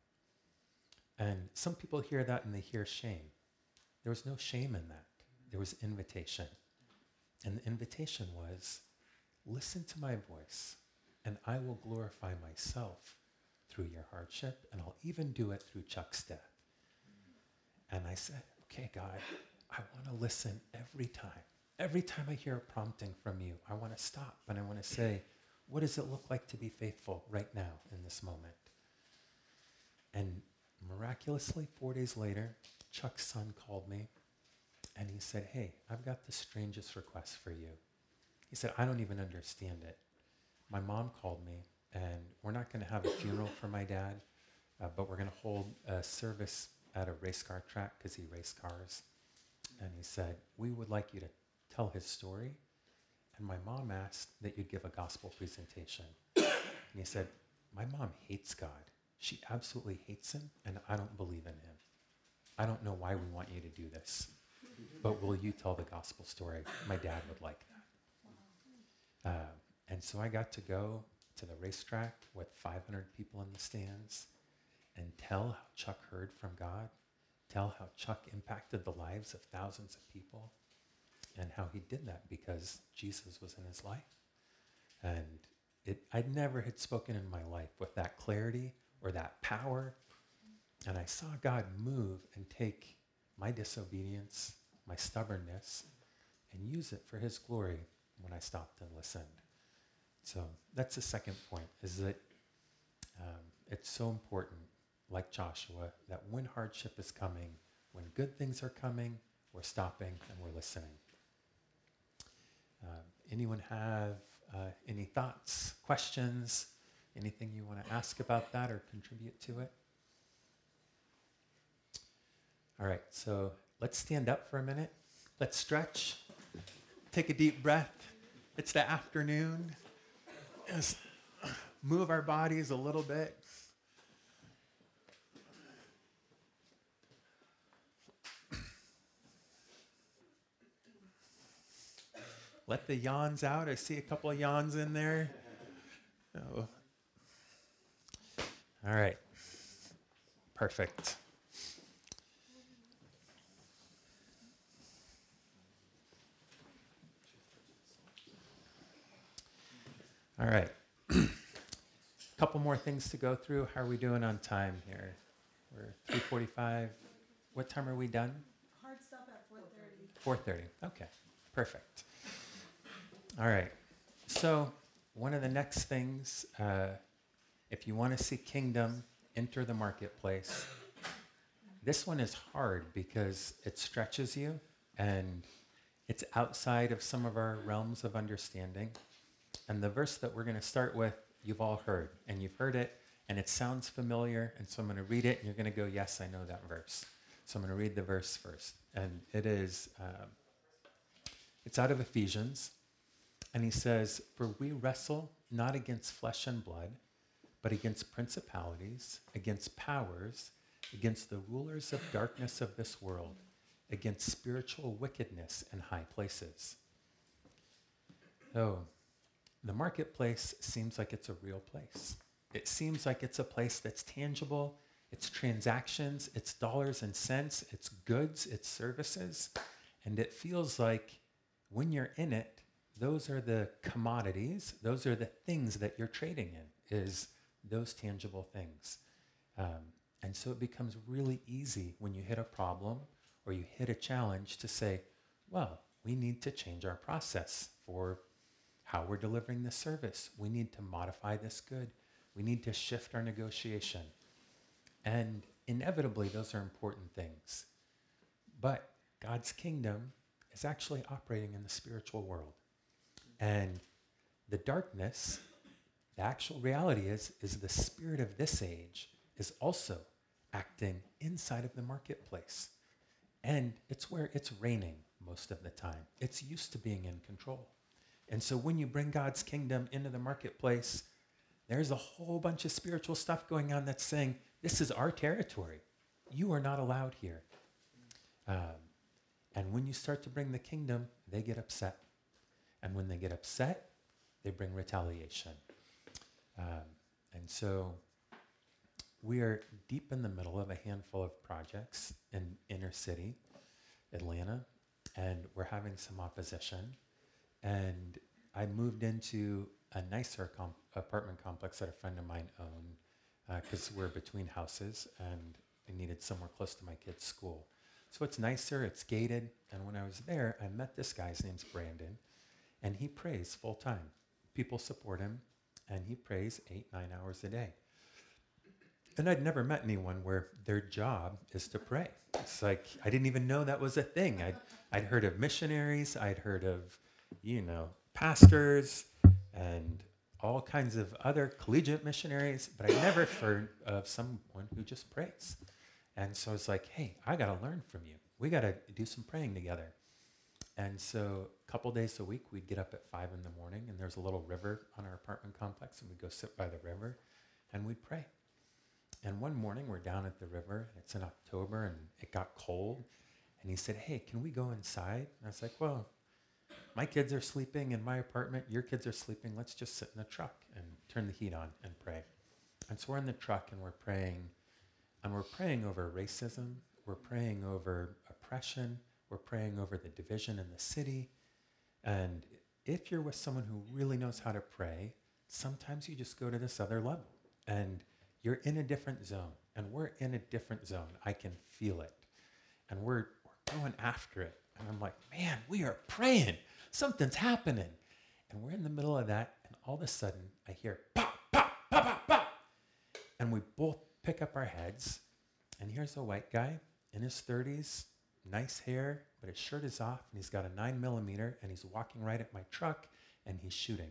me. And some people hear that and they hear shame. There was no shame in that. There was invitation. And the invitation was, listen to my voice and I will glorify myself through your hardship, and I'll even do it through Chuck's death. And I said, okay, God, I want to listen every time. Every time I hear a prompting from you, I want to stop and I want to say, what does it look like to be faithful right now in this moment? And miraculously, four days later, Chuck's son called me and he said, hey, I've got the strangest request for you. He said, I don't even understand it. My mom called me and we're not going to have a funeral for my dad, uh, but we're going to hold a service at a race car track because he raced cars. And he said, we would like you to tell his story. And my mom asked that you'd give a gospel presentation. And he said, my mom hates God. She absolutely hates him, and I don't believe in him. I don't know why we want you to do this, but will you tell the gospel story? My dad would like that. Uh, and so I got to go to the racetrack with five hundred people in the stands and tell how Chuck heard from God, tell how Chuck impacted the lives of thousands of people, and how he did that because Jesus was in his life. And it, I never had spoken in my life with that clarity or that power. And I saw God move and take my disobedience, my stubbornness, and use it for his glory when I stopped and listened. So that's the second point, is that um, it's so important, like Joshua, that when hardship is coming, when good things are coming, we're stopping and we're listening. Uh, anyone have uh, any thoughts, questions, anything you want to ask about that or contribute to it? All right, so let's stand up for a minute. Let's stretch. Take a deep breath. It's the afternoon. Just move our bodies a little bit. Let the yawns out. I see a couple of yawns in there. Oh. All right. Perfect. All right. A couple more things to go through. How are we doing on time here? We're three forty-five. What time are we done? Hard stop at four thirty. four thirty. Okay. Perfect. All right. So one of the next things, uh, if you want to see kingdom enter the marketplace, this one is hard because it stretches you and it's outside of some of our realms of understanding. And the verse that we're going to start with, you've all heard, and you've heard it, and it sounds familiar, and so I'm going to read it, and you're going to go, yes, I know that verse. So I'm going to read the verse first. And it is, um, it's out of Ephesians, and he says, for we wrestle not against flesh and blood, but against principalities, against powers, against the rulers of darkness of this world, against spiritual wickedness in high places. So, the marketplace seems like it's a real place. It seems like it's a place that's tangible. It's transactions, it's dollars and cents, it's goods, it's services. And it feels like when you're in it, those are the commodities, those are the things that you're trading in, is those tangible things. Um, and so it becomes really easy when you hit a problem or you hit a challenge to say, well, we need to change our process for how we're delivering this service. We need to modify this good. We need to shift our negotiation. And inevitably, those are important things. But God's kingdom is actually operating in the spiritual world. And the darkness, the actual reality is, is the spirit of this age is also acting inside of the marketplace. And it's where it's reigning most of the time. It's used to being in control. And so when you bring God's kingdom into the marketplace, there's a whole bunch of spiritual stuff going on that's saying, this is our territory. You are not allowed here. Um, and when you start to bring the kingdom, they get upset. And when they get upset, they bring retaliation. Um, and so we are deep in the middle of a handful of projects in inner city, Atlanta, and we're having some opposition. And I moved into a nicer com- apartment complex that a friend of mine owned because uh, we're between houses and I needed somewhere close to my kids' school. So it's nicer, it's gated. And when I was there, I met this guy, his name's Brandon, and he prays full time. People support him, and he prays eight, nine hours a day. And I'd never met anyone where their job is to pray. It's like, I didn't even know that was a thing. I'd, I'd heard of missionaries, I'd heard of, you know, pastors, and all kinds of other collegiate missionaries, but I never heard of someone who just prays. And so it's like, hey, I got to learn from you. We got to do some praying together. And so a couple days a week, we'd get up at five in the morning, and there's a little river on our apartment complex, and we'd go sit by the river, and we'd pray. And one morning, we're down at the river, and it's in October, and it got cold, and he said, hey, can we go inside? And I was like, well, my kids are sleeping in my apartment, your kids are sleeping, let's just sit in the truck and turn the heat on and pray. And so we're in the truck, and we're praying, and we're praying over racism, we're praying over oppression, we're praying over the division in the city. And if you're with someone who really knows how to pray, sometimes you just go to this other level. And you're in a different zone. And we're in a different zone. I can feel it. And we're, we're going after it. And I'm like, man, we are praying. Something's happening. And we're in the middle of that. And all of a sudden, I hear pop, pop, pop, pop, pop. And we both pick up our heads. And here's a white guy in his thirties, nice hair, but his shirt is off, and he's got a nine millimeter, and he's walking right at my truck, and he's shooting.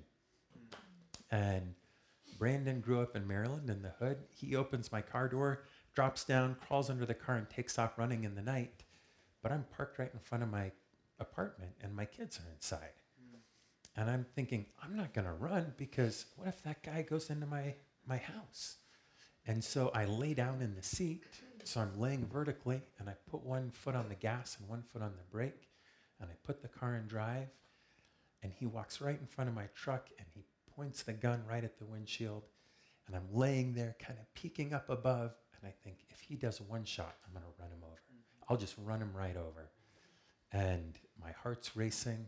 And Brandon grew up in Maryland in the hood. He opens my car door, drops down, crawls under the car, and takes off running in the night. But I'm parked right in front of my apartment, and my kids are inside. And I'm thinking, I'm not going to run, because what if that guy goes into my, my house? And so I lay down in the seat. So I'm laying vertically, and I put one foot on the gas and one foot on the brake, and I put the car in drive, and he walks right in front of my truck, and he points the gun right at the windshield, and I'm laying there kind of peeking up above, and I think, if he does one shot, I'm going to run him over. I'll just run him right over. And my heart's racing,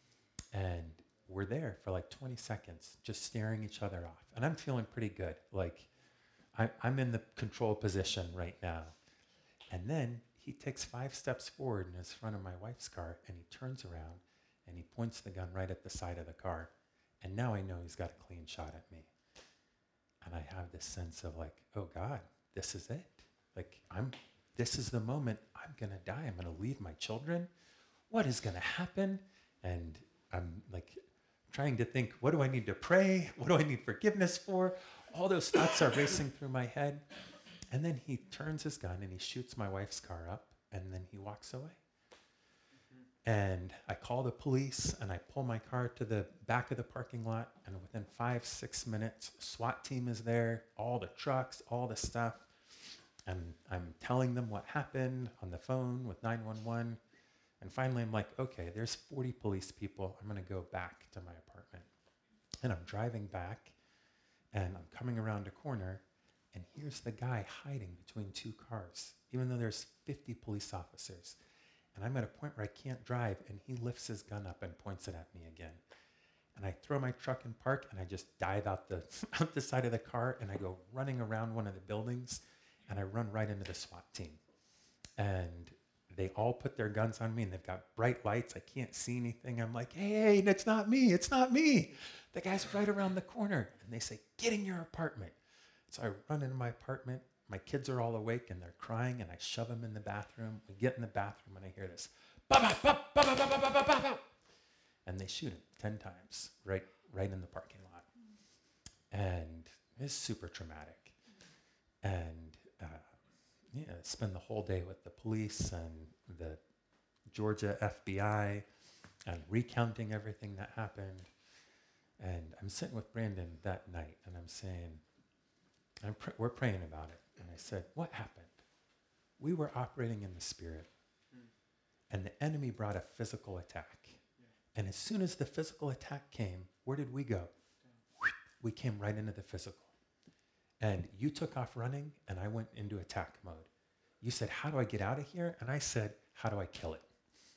and we're there for like twenty seconds, just staring each other off. And I'm feeling pretty good, like, I, I'm in the control position right now. And then he takes five steps forward in his front of my wife's car, and he turns around, and he points the gun right at the side of the car. And now I know he's got a clean shot at me. And I have this sense of like, oh God, this is it. Like, I'm, this is the moment I'm going to die. I'm going to leave my children. What is going to happen? And I'm like trying to think, what do I need to pray? What do I need forgiveness for? All those thoughts are racing through my head. And then he turns his gun and he shoots my wife's car up, and then he walks away. Mm-hmm. And I call the police, and I pull my car to the back of the parking lot, and within five, six minutes, SWAT team is there, all the trucks, all the stuff. And I'm telling them what happened on the phone with nine one one. And finally I'm like, okay, there's forty police people. I'm going to go back to my apartment. And I'm driving back, and I'm coming around a corner, and here's the guy hiding between two cars, even though there's fifty police officers. And I'm at a point where I can't drive, and he lifts his gun up and points it at me again. And I throw my truck in park, and I just dive out the, out the side of the car, and I go running around one of the buildings, and I run right into the SWAT team. And they all put their guns on me, and they've got bright lights. I can't see anything. I'm like, hey, hey, it's not me. It's not me. The guy's right around the corner. And they say, get in your apartment. So I run into my apartment. My kids are all awake, and they're crying, and I shove them in the bathroom. We get in the bathroom, and I hear this, ba ba ba ba ba ba ba ba ba ba, and they shoot him ten times right, right in the parking lot. And it's super traumatic. And uh, yeah, spend the whole day with the police and the Georgia F B I and recounting everything that happened. And I'm sitting with Brandon that night, and I'm saying, I'm pr- we're praying about it. And I said, what happened? We were operating in the Spirit. Mm. And the enemy brought a physical attack. And as soon as the physical attack came, where did we go? We came right into the physical. And you took off running, and I went into attack mode. You said, how do I get out of here? And I said, how do I kill it?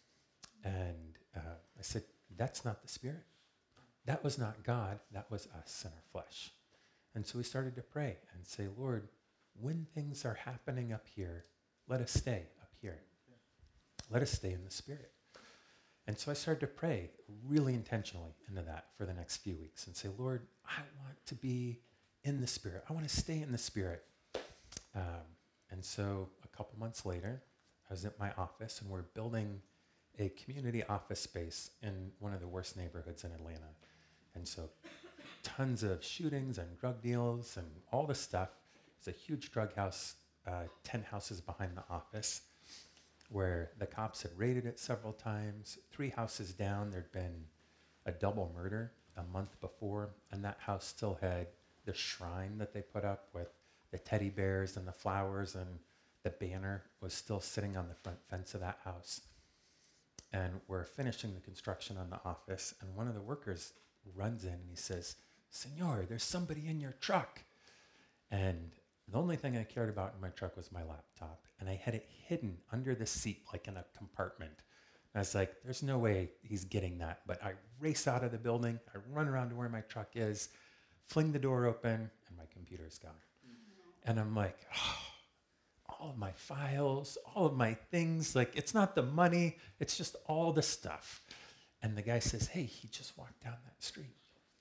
And uh, I said, that's not the Spirit. That was not God. That was us in our flesh. And so we started to pray and say, Lord, when things are happening up here, let us stay up here. Let us stay in the Spirit. And so I started to pray really intentionally into that for the next few weeks and say, Lord, I want to be in the Spirit. I want to stay in the Spirit. Um, and so a couple months later, I was at my office, and we're building a community office space in one of the worst neighborhoods in Atlanta. And so tons of shootings and drug deals and all the stuff. It's a huge drug house, uh, ten houses behind the office, where the cops had raided it several times. Three houses down, there'd been a double murder a month before, and that house still had the shrine that they put up with the teddy bears and the flowers, and the banner was still sitting on the front fence of that house. And we're finishing the construction on the office, and one of the workers runs in and he says, Senor, there's somebody in your truck. And the only thing I cared about in my truck was my laptop, and I had it hidden under the seat like in a compartment. And I was like, there's no way he's getting that. But I race out of the building, I run around to where my truck is, fling the door open, and my computer's gone. Mm-hmm. And I'm like, oh, all of my files, all of my things, like it's not the money, it's just all the stuff. And the guy says, hey, he just walked down that street.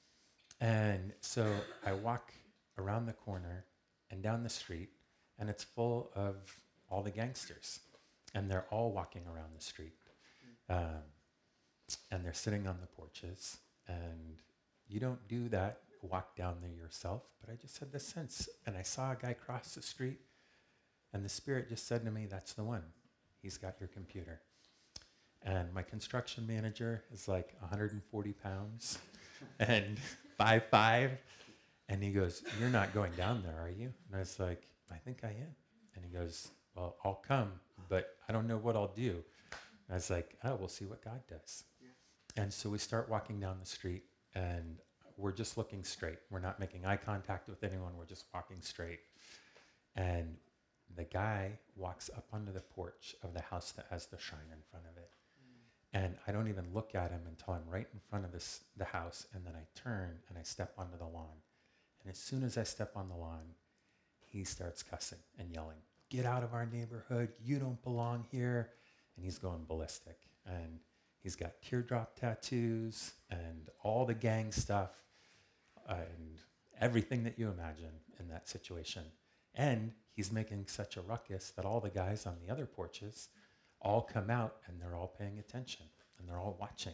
And so I walk around the corner and down the street, and it's full of all the gangsters. And they're all walking around the street. Um, and they're sitting on the porches. And you don't do that, walk down there yourself, but I just had this sense. And I saw a guy cross the street, and the Spirit just said to me, that's the one. He's got your computer. And my construction manager is like one hundred forty pounds and five five. And he goes, you're not going down there, are you? And I was like, I think I am. And he goes, well, I'll come, but I don't know what I'll do. And I was like, oh, we'll see what God does. Yeah. And so we start walking down the street, and we're just looking straight. We're not making eye contact with anyone. We're just walking straight. And the guy walks up onto the porch of the house that has the shrine in front of it. Mm. And I don't even look at him until I'm right in front of this, the house, and then I turn and I step onto the lawn. And as soon as I step on the lawn, he starts cussing and yelling, get out of our neighborhood, you don't belong here. And he's going ballistic. And he's got teardrop tattoos and all the gang stuff and everything that you imagine in that situation. And he's making such a ruckus that all the guys on the other porches all come out, and they're all paying attention, and they're all watching.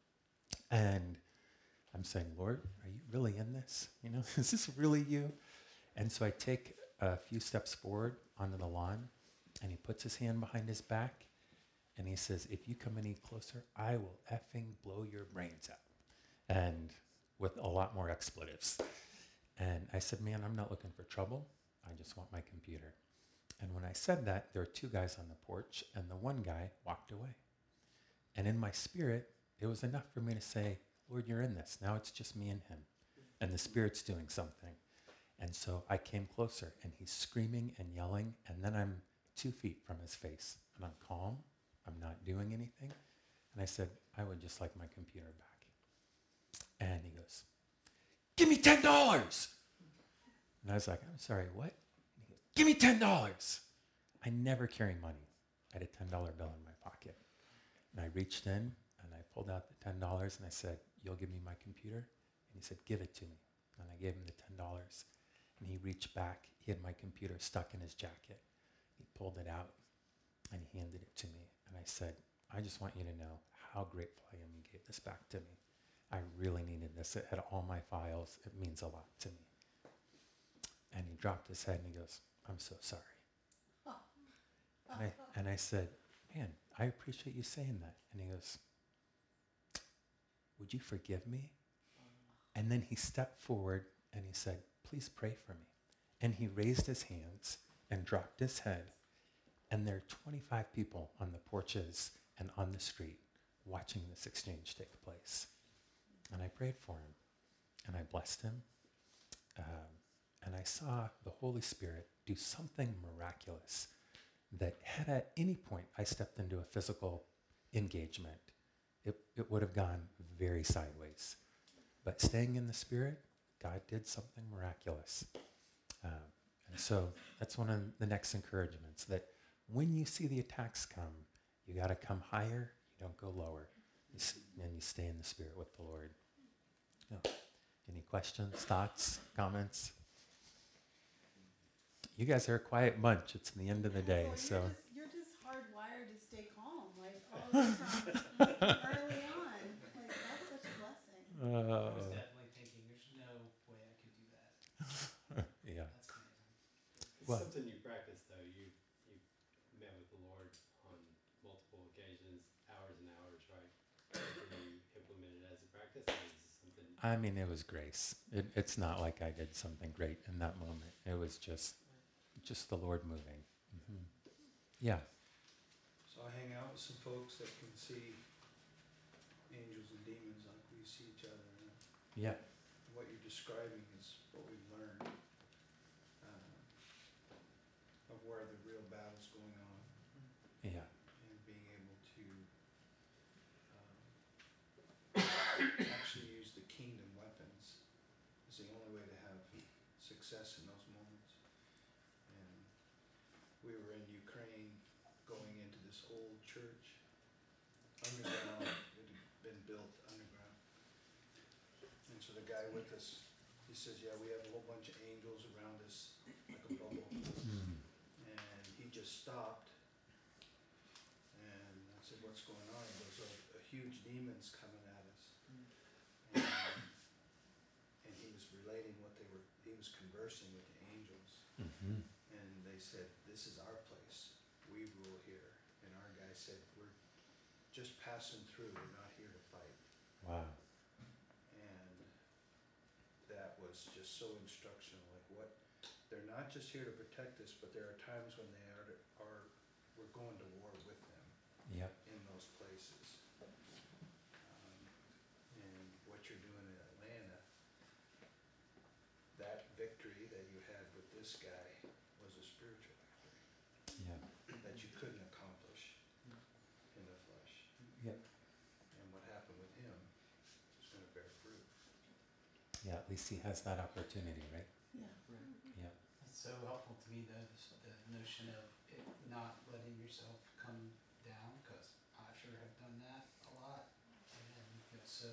And I'm saying, Lord, are you really in this? You know, is this really you? And so I take a few steps forward onto the lawn, and he puts his hand behind his back, and he says, if you come any closer, I will effing blow your brains out. And with a lot more expletives. And I said, man, I'm not looking for trouble. I just want my computer. And when I said that, there were two guys on the porch, and the one guy walked away. And in my spirit, it was enough for me to say, Lord, you're in this. Now it's just me and him. And the Spirit's doing something. And so I came closer, and he's screaming and yelling, and then I'm two feet from his face. And I'm calm. I'm not doing anything. And I said, I would just like my computer back. And he goes, give me ten dollars. And I was like, I'm sorry, what? And he goes, give me ten dollars. I never carry money. I had a ten dollar bill in my pocket. And I reached in, and I pulled out the ten dollars, and I said, you'll give me my computer? And he said, give it to me. And I gave him the ten dollars. And he reached back. He had my computer stuck in his jacket. He pulled it out, and he handed it to me. And I said, I just want you to know how grateful I am you gave this back to me. I really needed this. It had all my files. It means a lot to me. And he dropped his head, and he goes, I'm so sorry. And I, and I said, man, I appreciate you saying that. And he goes, would you forgive me? And then he stepped forward, and he said, please pray for me. And he raised his hands and dropped his head. And there are twenty-five people on the porches and on the street watching this exchange take place. And I prayed for him, and I blessed him, um, and I saw the Holy Spirit do something miraculous that had at any point I stepped into a physical engagement, it, it would have gone very sideways. But staying in the Spirit, God did something miraculous. Um, and so that's one of the next encouragements, that when you see the attacks come, you got to come higher, you don't go lower. You s- and you stay in the Spirit with the Lord. Yeah. Any questions, thoughts, comments? You guys are a quiet bunch. It's the end of the day, Well, so. You're just, you're just hardwired to stay calm, like all the time, early on. Like, that's such a blessing. I was Uh, definitely thinking, there's no way I could do that. yeah. That's amazing. It's Well- something you practice, though. You you met with the Lord on multiple occasions, hours and hours, right? Something you implemented as a practice. Or is it something? I mean, it was grace. It, it's not like I did something great in that moment. It was just, just the Lord moving. hmm Yeah. So I hang out with some folks that can see angels and demons like we see each other. And Yeah. what you're describing is what we've learned uh, of where the real battle's going on, Yeah. and being able to um, actually use the kingdom weapons is the only way to have success in those moments. And we were in Ukraine going into this old church, underground. It had been built underground. And so the guy with us, he says, yeah, we have a whole bunch of angels around us, like a bubble. Mm. And he just stopped. And I said, what's going on? He goes, a, a huge demon's coming at us. And, and he was relating what they were, he was conversing with the angels. hmm And they said, this is our place. We rule here. And our guy said, we're just passing through. We're not here to fight. Wow. And that was just so instructional. Like, what, they're not just here to protect us, but there are times when they are, are we're going to war with them Yep. in those places. Um, and what you're doing in Atlanta, that victory that you had with this guy was a spiritual victory Yeah. that you couldn't accomplish in the flesh. Yep. And what happened with him is going to bear fruit. Yeah. At least he has that opportunity, right? Yeah. Yeah. It's so helpful to me, though, this, the notion of it not letting yourself come down, because I sure have done that a lot. And then you feel so,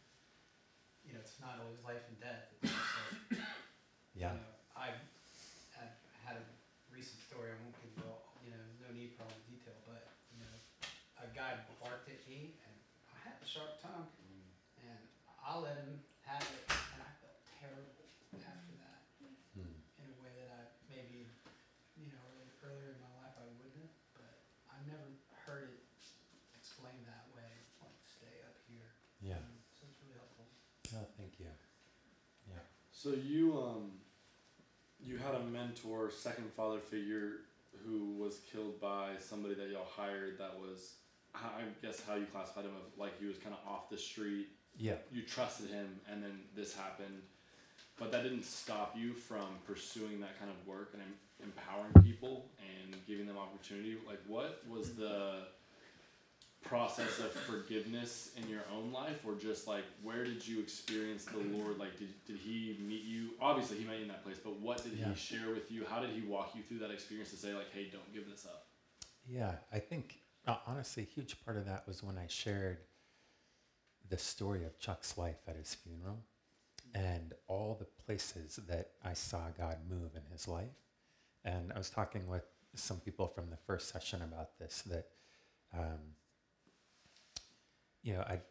you know, it's not always life and death. It's just like, Yeah. you know, I, I had a recent story, I won't give you all, you know, no need for all the detail, but, you know, a guy barked at me, and I had a sharp tongue, and I let him have it, and I felt terrible after that, Mm. in a way that I maybe, you know, early, earlier in my life I wouldn't have, but I've never heard it explained that way, like stay up here. Yeah. Um, so it's really helpful. Oh, thank you. Yeah. So you um you had a mentor, second father figure who was killed by somebody that y'all hired that was, I guess how you classified him, of like he was kind of off the street. Yeah. You trusted him, and then this happened, but that didn't stop you from pursuing that kind of work and em- empowering people and giving them opportunity. Like, what was the process of forgiveness in your own life, or just like where did you experience the Lord? Like, did, did he meet you? Obviously he met you in that place, but what did Yeah. he share with you? How did he walk you through that experience to say like, hey, don't give this up? Yeah. I think uh, honestly, a huge part of that was when I shared the story of Chuck's life at his funeral and all the places that I saw God move in his life. And I was talking with some people from the first session about this, that, um, you know, I,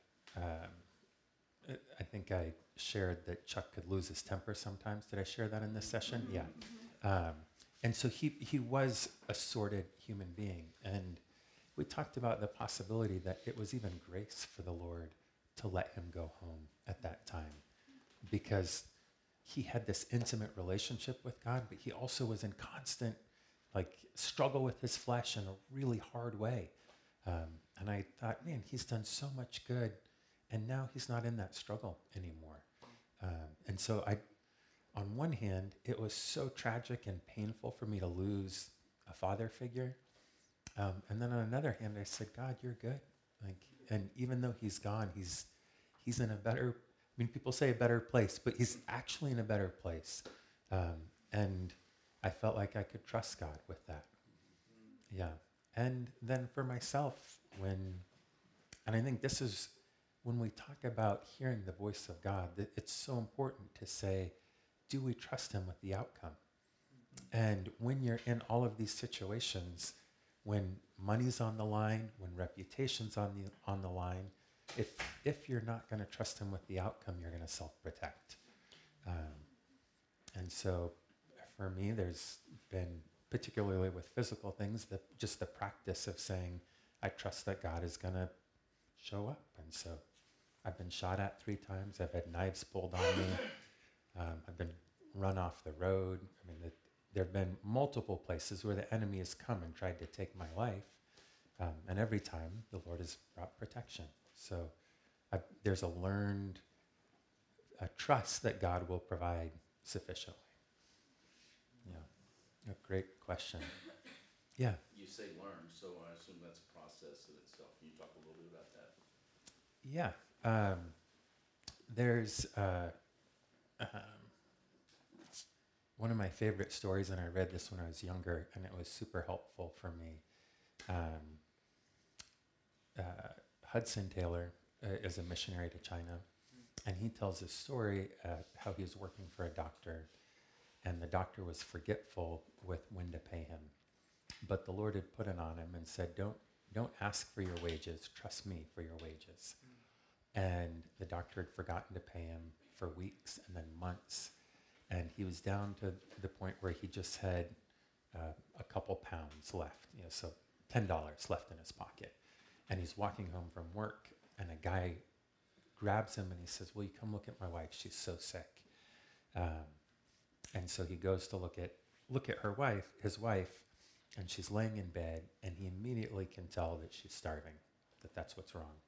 um, I think I shared that Chuck could lose his temper sometimes. Did I share that in this session? Yeah. Um, and so he, he was a sordid human being. And we talked about the possibility that it was even grace for the Lord to let him go home at that time, because he had this intimate relationship with God, but he also was in constant like struggle with his flesh in a really hard way. Um, And I thought, man, he's done so much good, and now he's not in that struggle anymore. Um, and so I, on one hand, it was so tragic and painful for me to lose a father figure. Um, and then on another hand, I said, God, you're good. Like, and even though he's gone, he's he's in a better, I mean, people say a better place, but he's actually in a better place. Um, and I felt like I could trust God with that. Yeah. And then for myself, when, and I think this is, when we talk about hearing the voice of God, that it's so important to say, do we trust him with the outcome? And when you're in all of these situations, when money's on the line, when reputation's on the on the line, if if you're not going to trust him with the outcome, you're going to self-protect. Um, and so for me, there's been, particularly with physical things, that just the practice of saying, I trust that God is going to show up. And so I've been shot at three times. I've had knives pulled on me. Um, I've been run off the road. I mean, the, there have been multiple places where the enemy has come and tried to take my life. Um, and every time, the Lord has brought protection. So I've, there's a learned a trust that God will provide sufficiently. Yeah, a great question. Yeah. You say learn, so I assume that's a process in itself. Can you talk a little bit about that? Yeah. Um, there's uh, um, one of my favorite stories, and I read this when I was younger, and it was super helpful for me. Um, uh, Hudson Taylor uh, is a missionary to China, and he tells this story uh, how he was working for a doctor, and the doctor was forgetful with when to pay him. But the Lord had put it on him and said, don't, don't ask for your wages, trust me for your wages. Mm. And the doctor had forgotten to pay him for weeks and then months. And he was down to the point where he just had uh, a couple pounds left, you know, so ten dollars left in his pocket. And he's walking home from work, and a guy grabs him and he says, will you come look at my wife? She's so sick. Um, and so he goes to look at look at her wife, his wife, and she's laying in bed, and he immediately can tell that she's starving, that that's what's wrong.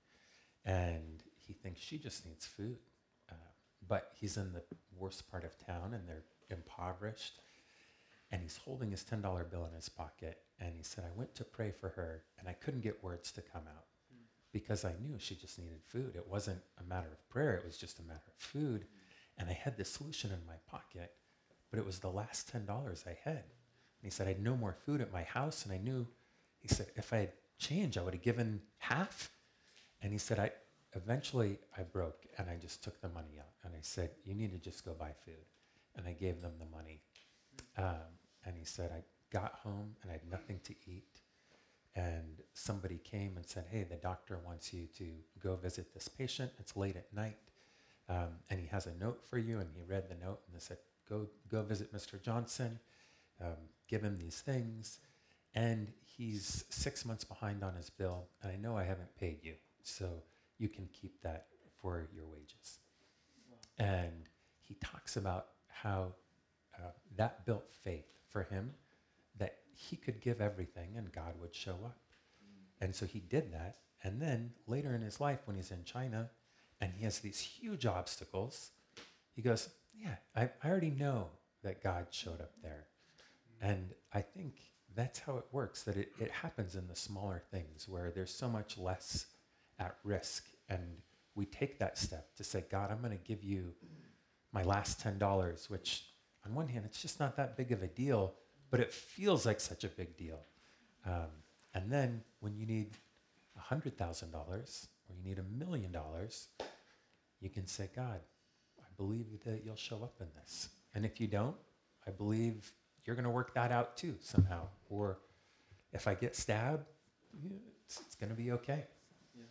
And he thinks she just needs food. Uh, but he's in the worst part of town, and they're impoverished. And he's holding his ten dollar bill in his pocket, and he said, I went to pray for her, and I couldn't get words to come out mm. because I knew she just needed food. It wasn't a matter of prayer. It was just a matter of food. Mm. And I had this solution in my pocket, but it was the last ten dollars I had. And he said, I had no more food at my house, and I knew, he said, if I had change, I would have given half. And he said, I eventually I broke, and I just took the money out. And I said, you need to just go buy food. And I gave them the money. Um, and he said, I got home, and I had nothing to eat. And somebody came and said, hey, the doctor wants you to go visit this patient. It's late at night. Um, and he has a note for you. And he read the note, and they said, go, go visit Mister Johnson. Um, give him these things, and he's six months behind on his bill, and I know I haven't paid you, so you can keep that for your wages. Wow. And he talks about how uh, that built faith for him, that he could give everything and God would show up. Mm. And so he did that, and then later in his life, when he's in China, and he has these huge obstacles, he goes, yeah, I, I already know that God showed up there. And I think that's how it works, that it, it happens in the smaller things where there's so much less at risk. And we take that step to say, God, I'm going to give you my last ten dollars, which on one hand, it's just not that big of a deal, but it feels like such a big deal. Um, and then when you need one hundred thousand dollars or you need a million dollars, you can say, God, I believe that you'll show up in this. And if you don't, I believe you're going to work that out too somehow. Or if I get stabbed, yeah, it's, it's going to be okay. Yeah.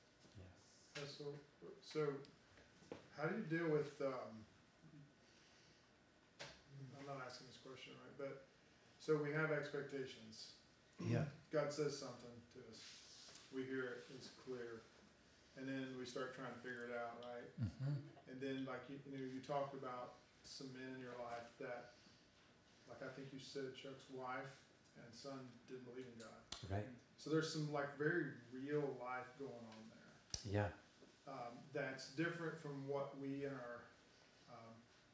Yeah. Uh, so, so how do you deal with, um, I'm not asking this question right, but so we have expectations. Yeah. God says something to us. We hear it, it's clear. And then we start trying to figure it out, right? Mm-hmm. And then like, you, you know, you talked about some men in your life that, like I think you said Chuck's wife and son didn't believe in God. Right. So there's some like very real life going on there. Yeah. Um, that's different from what we in our, um,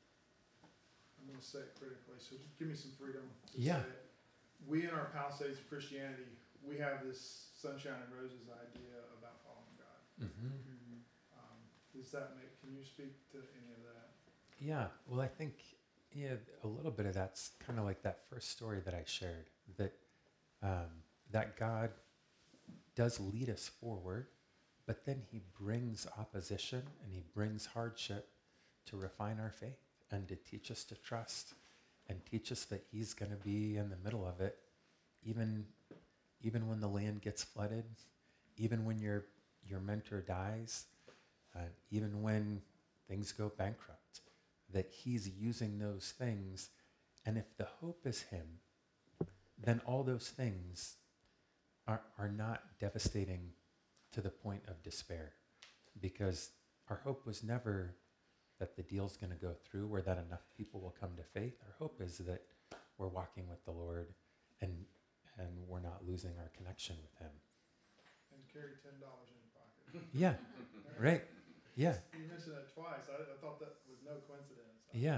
I'm going to say it critically, so just give me some freedom to Yeah. say it. We in our Palisades of Christianity, we have this sunshine and roses idea about following God. Mm-hmm. Um, does that make, can you speak to any of that? Yeah. Well, I think yeah, a little bit of that's kind of like that first story that I shared, that um, that God does lead us forward, but then he brings opposition and he brings hardship to refine our faith and to teach us to trust and teach us that he's going to be in the middle of it, even even when the land gets flooded, even when your your mentor dies, uh, even when things go bankrupt, that he's using those things. And if the hope is him, then all those things are, are not devastating to the point of despair, because our hope was never that the deal's going to go through or that enough people will come to faith. Our hope is that we're walking with the Lord and and we're not losing our connection with him. And carry ten dollars in your pocket. Yeah, right. Yeah, You mentioned that twice. I, I thought that was no coincidence. yeah,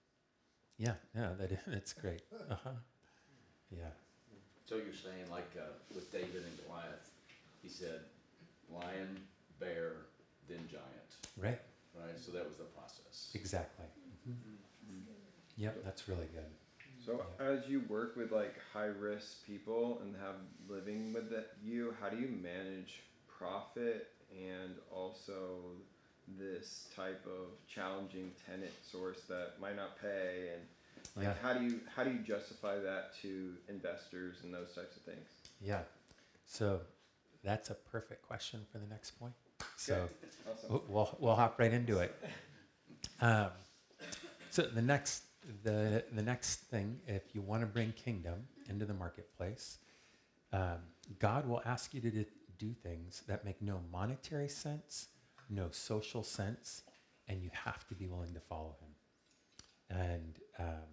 yeah, yeah, that is, it's great. Uh-huh. Yeah, So you're saying like uh, with David and Goliath, he said lion, bear, then giant, right, right? So that was the process. exactly. Mhm. Yep, that's really good. So as you work with like high risk people and have living with the, you, how do you manage profit and also this type of challenging tenant source that might not pay, and like Yeah. how do you how do you justify that to investors and those types of things? Yeah, so that's a perfect question for the next point. So Okay. Awesome. we'll, we'll, we'll hop right into it. Um, so the next the the next thing, if you want to bring kingdom into the marketplace, um, God will ask you to do, do things that make no monetary sense, no social sense, and you have to be willing to follow him. And um,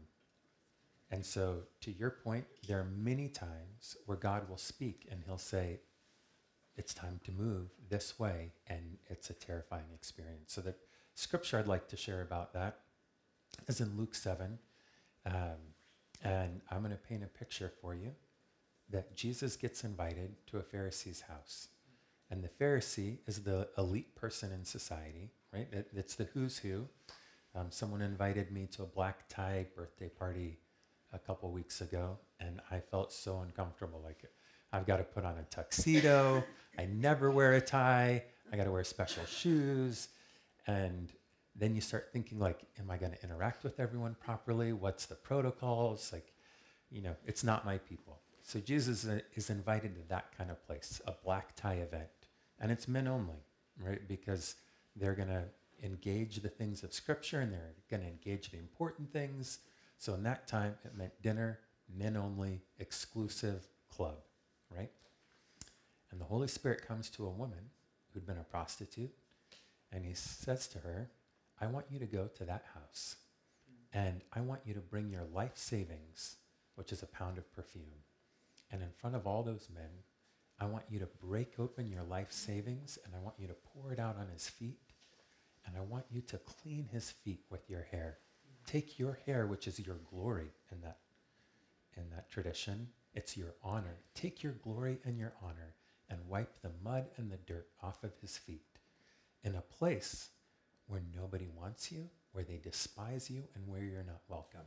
and so, to your point, there are many times where God will speak and he'll say, it's time to move this way, and it's a terrifying experience. So the scripture I'd like to share about that is in Luke seven, um, and I'm going to paint a picture for you that Jesus gets invited to a Pharisee's house. And the Pharisee is the elite person in society, right? It, it's the who's who. Um, someone invited me to a black tie birthday party a couple weeks ago, and I felt so uncomfortable. Like, I've got to put on a tuxedo. I never wear a tie. I got to wear special shoes. And then you start thinking, like, am I going to interact with everyone properly? What's the protocols? Like, you know, it's not my people. So Jesus is invited to that kind of place, a black tie event. And it's men only, right? Because they're going to engage the things of Scripture, and they're going to engage the important things. So in that time, it meant dinner, men only, exclusive club, right? And the Holy Spirit comes to a woman who'd been a prostitute, and he says to her, I want you to go to that house, and I want you to bring your life savings, which is a pound of perfume. And in front of all those men, I want you to break open your life savings, and I want you to pour it out on his feet, and I want you to clean his feet with your hair. Take your hair, which is your glory in that, in that tradition. It's your honor. Take your glory and your honor and wipe the mud and the dirt off of his feet in a place where nobody wants you, where they despise you, and where you're not welcome.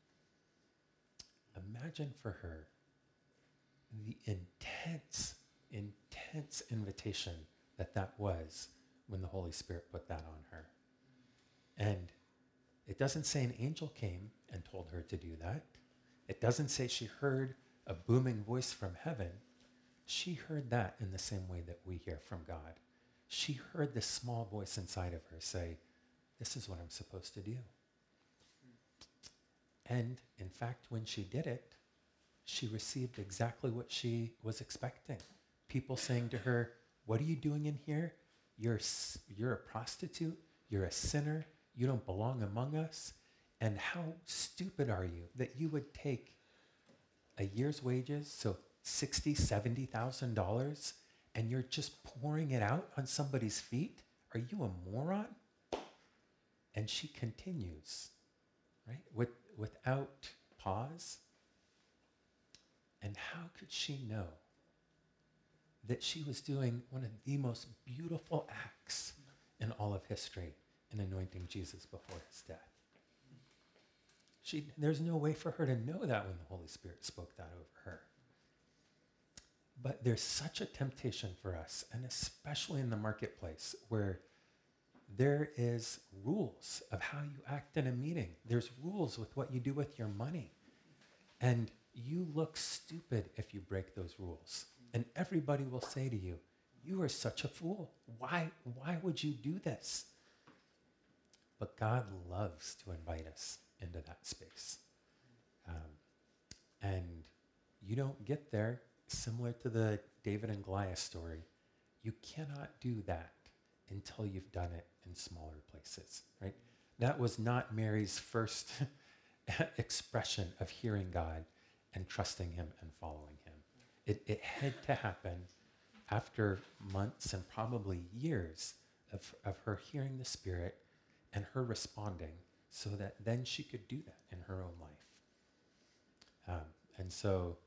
Imagine for her the intense, intense invitation that that was when the Holy Spirit put that on her. And it doesn't say an angel came and told her to do that. It doesn't say she heard a booming voice from heaven. She heard that in the same way that we hear from God. She heard this small voice inside of her say, this is what I'm supposed to do. And in fact, when she did it, she received exactly what she was expecting. People saying to her, what are you doing in here? You're, you're a prostitute. You're a sinner. You don't belong among us. And how stupid are you that you would take a year's wages, so sixty, seventy thousand dollars, and you're just pouring it out on somebody's feet? Are you a moron? And she continues, right? With, without pause. And how could she know that she was doing one of the most beautiful acts in all of history in anointing Jesus before his death? She, there's no way for her to know that when the Holy Spirit spoke that over her. But there's such a temptation for us, and especially in the marketplace, where there is rules of how you act in a meeting. There's rules with what you do with your money. And you look stupid if you break those rules. And everybody will say to you, you are such a fool. Why, why would you do this? But God loves to invite us into that space. Um, and you don't get there, similar to the David and Goliath story. You cannot do that until you've done it in smaller places, right? That was not Mary's first expression of hearing God and trusting him and following him. It, it had to happen after months and probably years of, of her hearing the Spirit and her responding, so that then she could do that in her own life. Um, and so,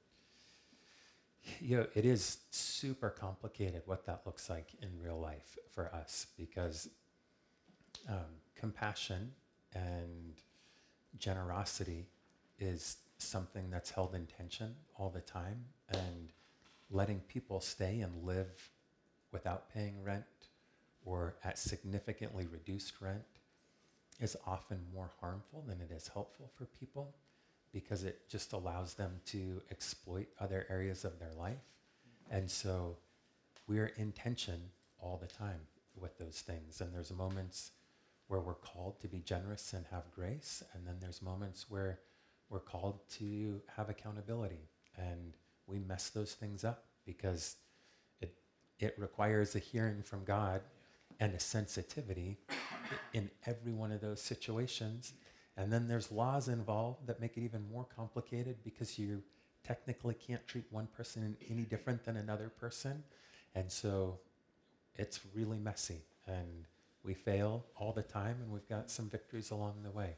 you know, it is super complicated what that looks like in real life for us, because um, compassion and generosity is something that's held in tension all the time, and letting people stay and live without paying rent or at significantly reduced rent is often more harmful than it is helpful for people, because it just allows them to exploit other areas of their life. And so we're in tension all the time with those things. And there's moments where we're called to be generous and have grace. And then there's moments where we're called to have accountability. And we mess those things up because it, it requires a hearing from God and a sensitivity in every one of those situations. And then there's laws involved that make it even more complicated, because you technically can't treat one person any different than another person. And so it's really messy, and we fail all the time, and we've got some victories along the way.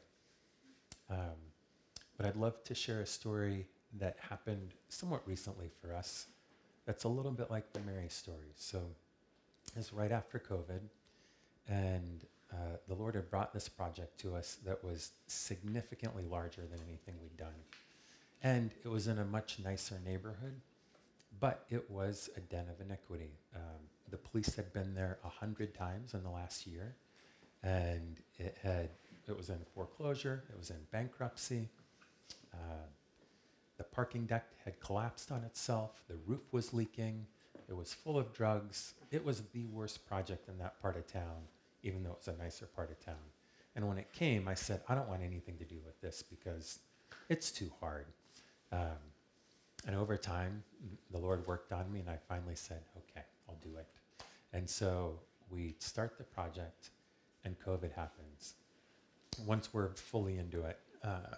Um, but I'd love to share a story that happened somewhat recently for us that's a little bit like the Mary story. So it was right after COVID, and uh, the Lord had brought this project to us that was significantly larger than anything we'd done. And it was in a much nicer neighborhood, but it was a den of iniquity. Um, the police had been there a hundred times in the last year, and it had it was in foreclosure, it was in bankruptcy. Uh, the parking deck had collapsed on itself, the roof was leaking, it was full of drugs. It was the worst project in that part of town, even though it was a nicer part of town. And when it came, I said, I don't want anything to do with this because it's too hard. Um, and over time, the Lord worked on me, and I finally said, okay, I'll do it. And so we start the project, and COVID happens. Once we're fully into it, uh,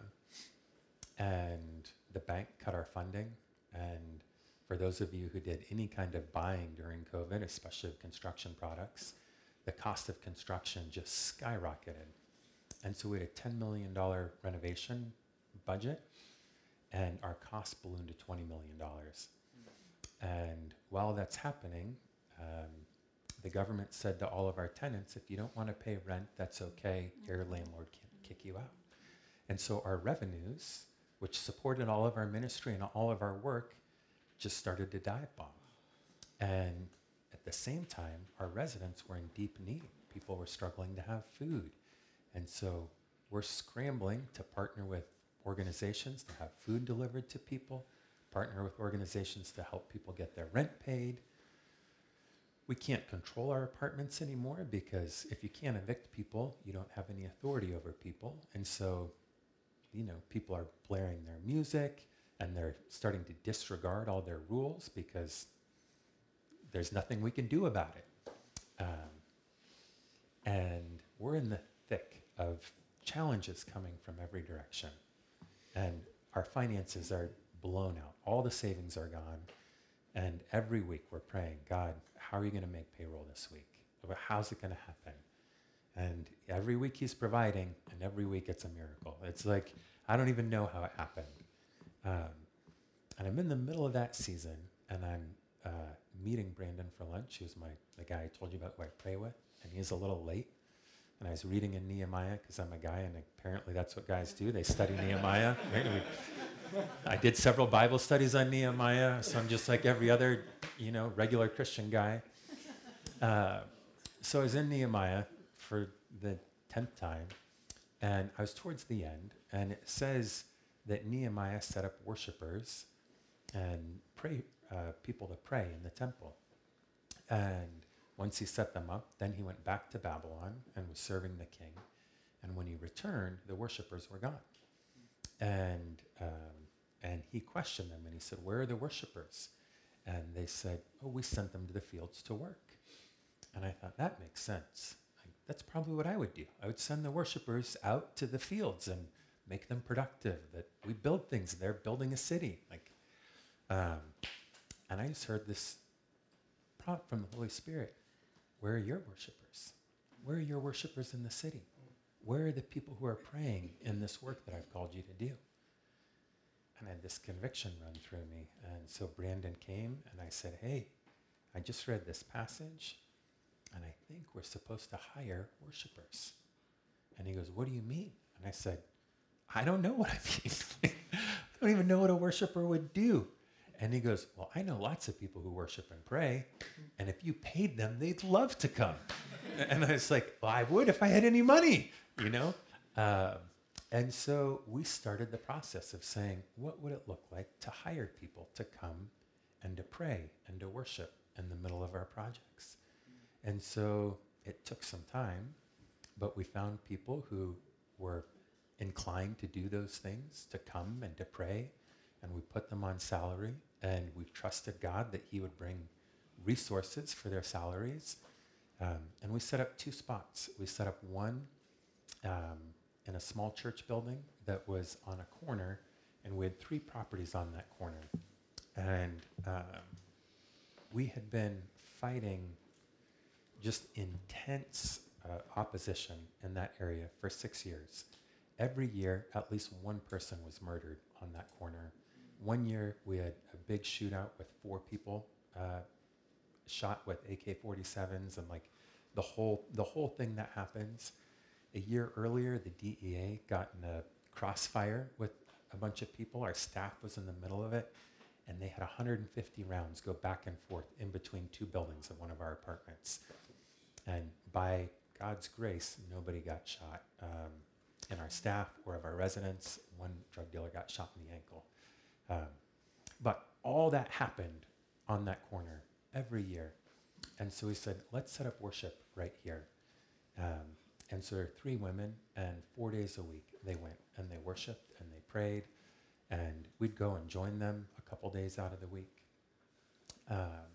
and the bank cut our funding, and for those of you who did any kind of buying during COVID, especially of construction products, the cost of construction just skyrocketed. And so we had a ten million dollars renovation budget, and our cost ballooned to twenty million dollars. And while that's happening, um, the government said to all of our tenants, if you don't want to pay rent, that's okay, your landlord can't kick you out. And so our revenues, which supported all of our ministry and all of our work, just started to dive bomb. And at the same time, our residents were in deep need. People were struggling to have food. And so we're scrambling to partner with organizations to have food delivered to people, partner with organizations to help people get their rent paid. We can't control our apartments anymore, because if you can't evict people, you don't have any authority over people. And so, you know, people are blaring their music, and they're starting to disregard all their rules because there's nothing we can do about it. Um, and we're in the thick of challenges coming from every direction. And our finances are blown out. All the savings are gone. And every week we're praying, God, how are you going to make payroll this week? How's it going to happen? And every week he's providing, and every week it's a miracle. It's like, I don't even know how it happened. Um, and I'm in the middle of that season, and I'm uh, meeting Brandon for lunch, who's my the guy I told you about who I pray with, and he's a little late. And I was reading in Nehemiah, because I'm a guy, and apparently that's what guys do. They study Nehemiah. Right? We, I did several Bible studies on Nehemiah, so I'm just like every other, you know, regular Christian guy. Uh, so I was in Nehemiah for the tenth time, and I was towards the end, and it says that Nehemiah set up worshipers and pray, uh, people to pray in the temple. And once he set them up, then he went back to Babylon and was serving the king. And when he returned, the worshipers were gone. And um, and he questioned them, and he said, where are the worshipers? And they said, oh, we sent them to the fields to work. And I thought, that makes sense. That's probably what I would do. I would send the worshipers out to the fields and make them productive, that we build things. They're building a city. Like, um, and I just heard this prompt from the Holy Spirit. Where are your worshipers? Where are your worshipers in the city? Where are the people who are praying in this work that I've called you to do? And I had this conviction run through me. And so Brandon came, and I said, hey, I just read this passage, and I think we're supposed to hire worshipers. And he goes, what do you mean? And I said, I don't know what I mean. I don't even know what a worshiper would do. And he goes, well, I know lots of people who worship and pray, and if you paid them, they'd love to come. And I was like, well, I would if I had any money, you know? Uh, and so we started the process of saying, what would it look like to hire people to come and to pray and to worship in the middle of our projects? And so it took some time, but we found people who were inclined to do those things, to come and to pray, and we put them on salary, and we trusted God that he would bring resources for their salaries. Um, and we set up two spots. We set up one um, in a small church building that was on a corner, and we had three properties on that corner. And um, we had been fighting just intense uh, opposition in that area for six years. Every year, at least one person was murdered on that corner. One year, we had a big shootout with four people uh, shot with A K forty-sevens, and like the whole the whole thing that happens. A year earlier, the D E A got in a crossfire with a bunch of people. Our staff was in the middle of it, and they had one hundred fifty rounds go back and forth in between two buildings in one of our apartments. And by God's grace, nobody got shot um, in our staff or of our residents. One drug dealer got shot in the ankle. Um, but all that happened on that corner every year. And so we said, let's set up worship right here. Um, and so there are three women, and four days a week they went and they worshiped and they prayed, and we'd go and join them a couple days out of the week. Um,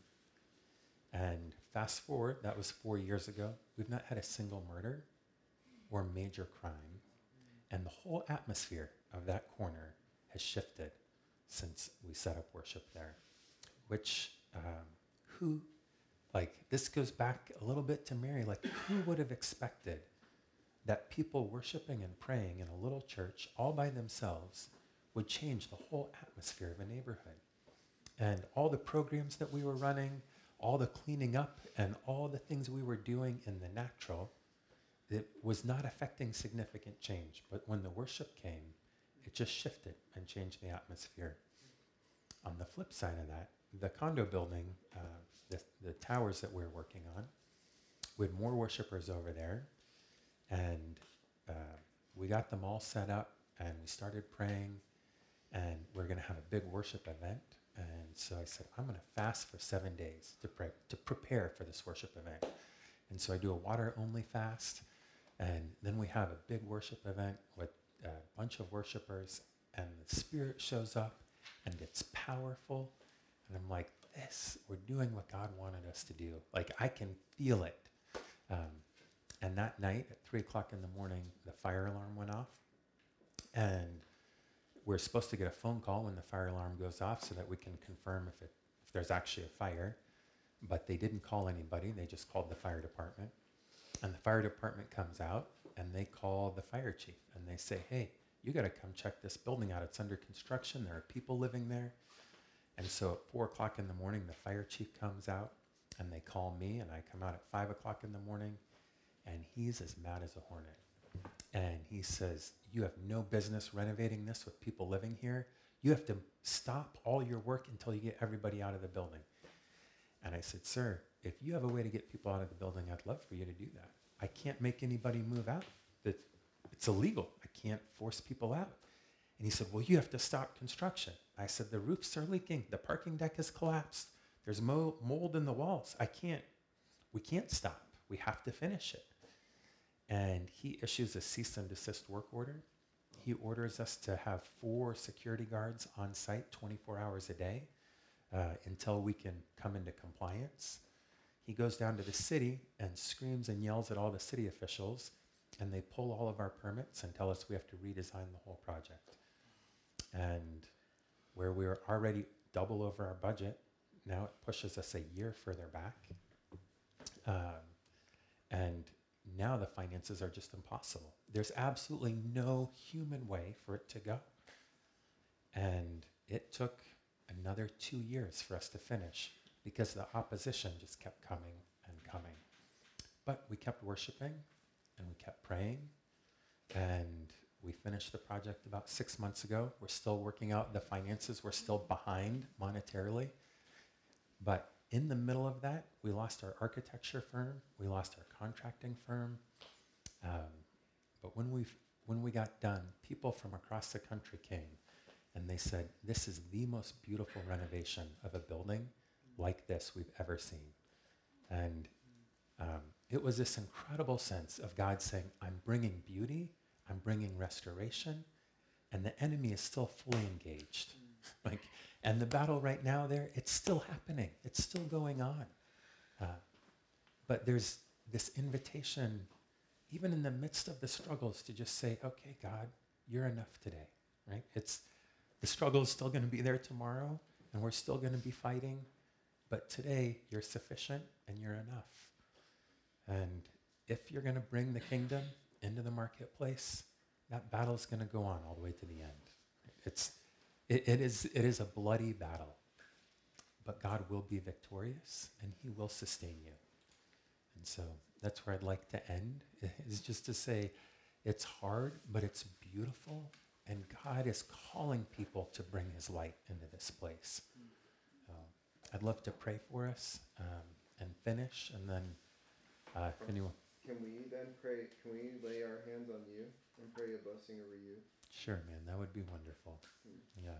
and fast forward, that was four years ago. We've not had a single murder or major crime. And the whole atmosphere of that corner has shifted since we set up worship there, which, um, who, like, this goes back a little bit to Mary, like, who would have expected that people worshiping and praying in a little church all by themselves would change the whole atmosphere of a neighborhood? And all the programs that we were running, all the cleaning up, and all the things we were doing in the natural, it was not affecting significant change. But when the worship came, it just shifted and changed the atmosphere. On the flip side of that, the condo building, uh, the, the towers that we're working on, we had more worshipers over there, and uh, we got them all set up, and we started praying, and we're going to have a big worship event. And so I said, I'm going to fast for seven days to pray, to prepare for this worship event. And so I do a water-only fast, and then we have a big worship event with a bunch of worshipers, and the Spirit shows up, and it's powerful. And I'm like, this, we're doing what God wanted us to do. Like, I can feel it. Um, and that night at three o'clock in the morning, the fire alarm went off, and we're supposed to get a phone call when the fire alarm goes off so that we can confirm if it if there's actually a fire. But they didn't call anybody. They just called the fire department. And the fire department comes out and they call the fire chief and they say, hey, you got to come check this building out. It's under construction. There are people living there. And so at four o'clock in the morning, the fire chief comes out and they call me, and I come out at five o'clock in the morning, and he's as mad as a hornet. And he says, you have no business renovating this with people living here. You have to stop all your work until you get everybody out of the building. And I said, sir, if you have a way to get people out of the building, I'd love for you to do that. I can't make anybody move out. That it's illegal. I can't force people out. And he said, well, you have to stop construction. I said, the roofs are leaking. The parking deck has collapsed. There's mo- mold in the walls. I can't, we can't stop. We have to finish it. And he issues a cease and desist work order. He orders us to have four security guards on site twenty-four hours a day uh, until we can come into compliance. He goes down to the city and screams and yells at all the city officials, and they pull all of our permits and tell us we have to redesign the whole project. And where we were already double over our budget, now it pushes us a year further back. Um, and now the finances are just impossible. There's absolutely no human way for it to go. And it took another two years for us to finish because the opposition just kept coming and coming. But we kept worshiping and we kept praying, and we finished the project about six months ago. We're still working out the finances. We're still behind monetarily. But in the middle of that, we lost our architecture firm. We lost our contracting firm. Um, but when we when we got done, people from across the country came, and they said, this is the most beautiful renovation of a building like this we've ever seen. And um, it was this incredible sense of God saying, I'm bringing beauty, I'm bringing restoration, and the enemy is still fully engaged. like, and the battle right now there, it's still happening. It's still going on. Uh, but there's this invitation, even in the midst of the struggles, to just say, okay, God, you're enough today, right? It's, the struggle is still going to be there tomorrow, and we're still going to be fighting, but today you're sufficient and you're enough. And if you're going to bring the kingdom into the marketplace, that battle is going to go on all the way to the end. It's, it, it is, it is a bloody battle, but God will be victorious and he will sustain you. And so that's where I'd like to end, is just to say it's hard, but it's beautiful, and God is calling people to bring his light into this place. So I'd love to pray for us um, and finish, and then uh, if anyone... Can we then pray, can we lay our hands on you and pray a blessing over you? Sure, man, that would be wonderful. Yeah.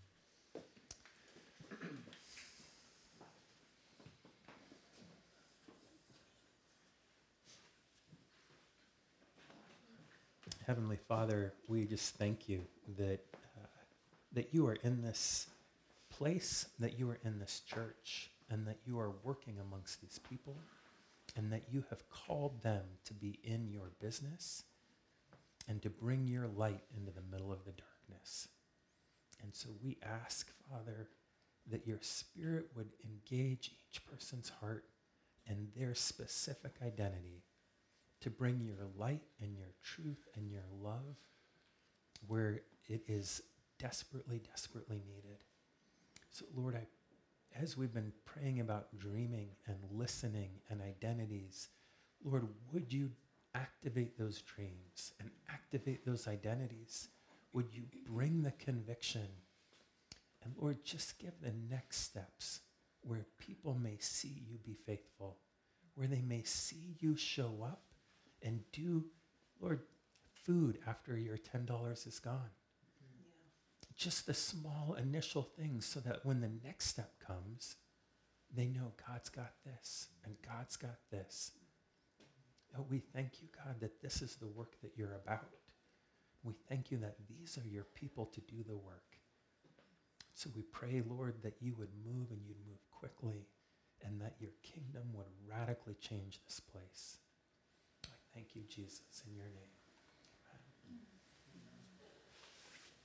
Heavenly Father, we just thank you that uh, that you are in this place, that you are in this church, and that you are working amongst these people, and that you have called them to be in your business and to bring your light into the middle of the darkness. And so we ask, Father, that your Spirit would engage each person's heart and their specific identity to bring your light and your truth and your love where it is desperately, desperately needed. So Lord, I, as we've been praying about dreaming and listening and identities, Lord, would you activate those dreams and activate those identities? Would you bring the conviction? And Lord, just give the next steps where people may see you be faithful, where they may see you show up and do, Lord, food after your ten dollars is gone. Yeah. Just the small initial things so that when the next step comes, they know God's got this and God's got this. Oh, we thank you, God, that this is the work that you're about. We thank you that these are your people to do the work. So we pray, Lord, that you would move and you'd move quickly and that your kingdom would radically change this place. I thank you, Jesus, in your name. Amen.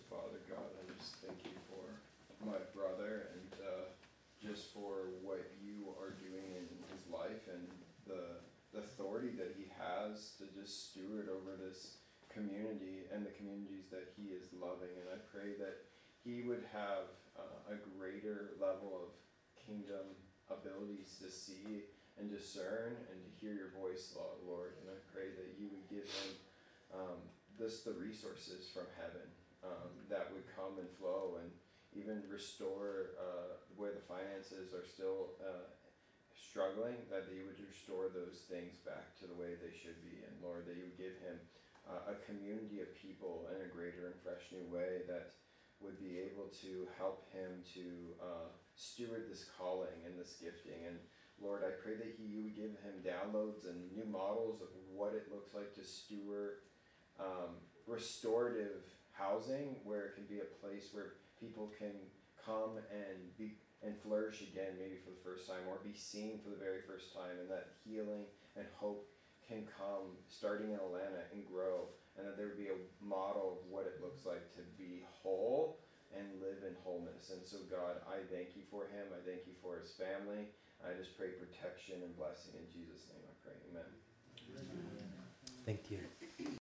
Father God, I just thank you for my brother and uh, just for what you are doing in his life and the, the authority that he has to just steward over this community and the communities that he is loving. And I pray that he would have uh, a greater level of kingdom abilities to see and discern and to hear your voice, Lord. And I pray that you would give him um, this the resources from heaven um, that would come and flow and even restore uh, where the finances are still uh, struggling, that you would restore those things back to the way they should be. And Lord, that you would give him uh, a community of people in a greater and fresh new way that would be able to help him to uh, steward this calling and this gifting. And Lord, I pray that he, you would give him downloads and new models of what it looks like to steward um, restorative housing, where it can be a place where people can come and be and flourish again, maybe for the first time, or be seen for the very first time, and that healing and hope can come starting in Atlanta and grow, and that there would be a model of what it looks like to be whole and live in wholeness. And so God, I thank you for him. I thank you for his family. I just pray protection and blessing in Jesus' name. I pray. Amen.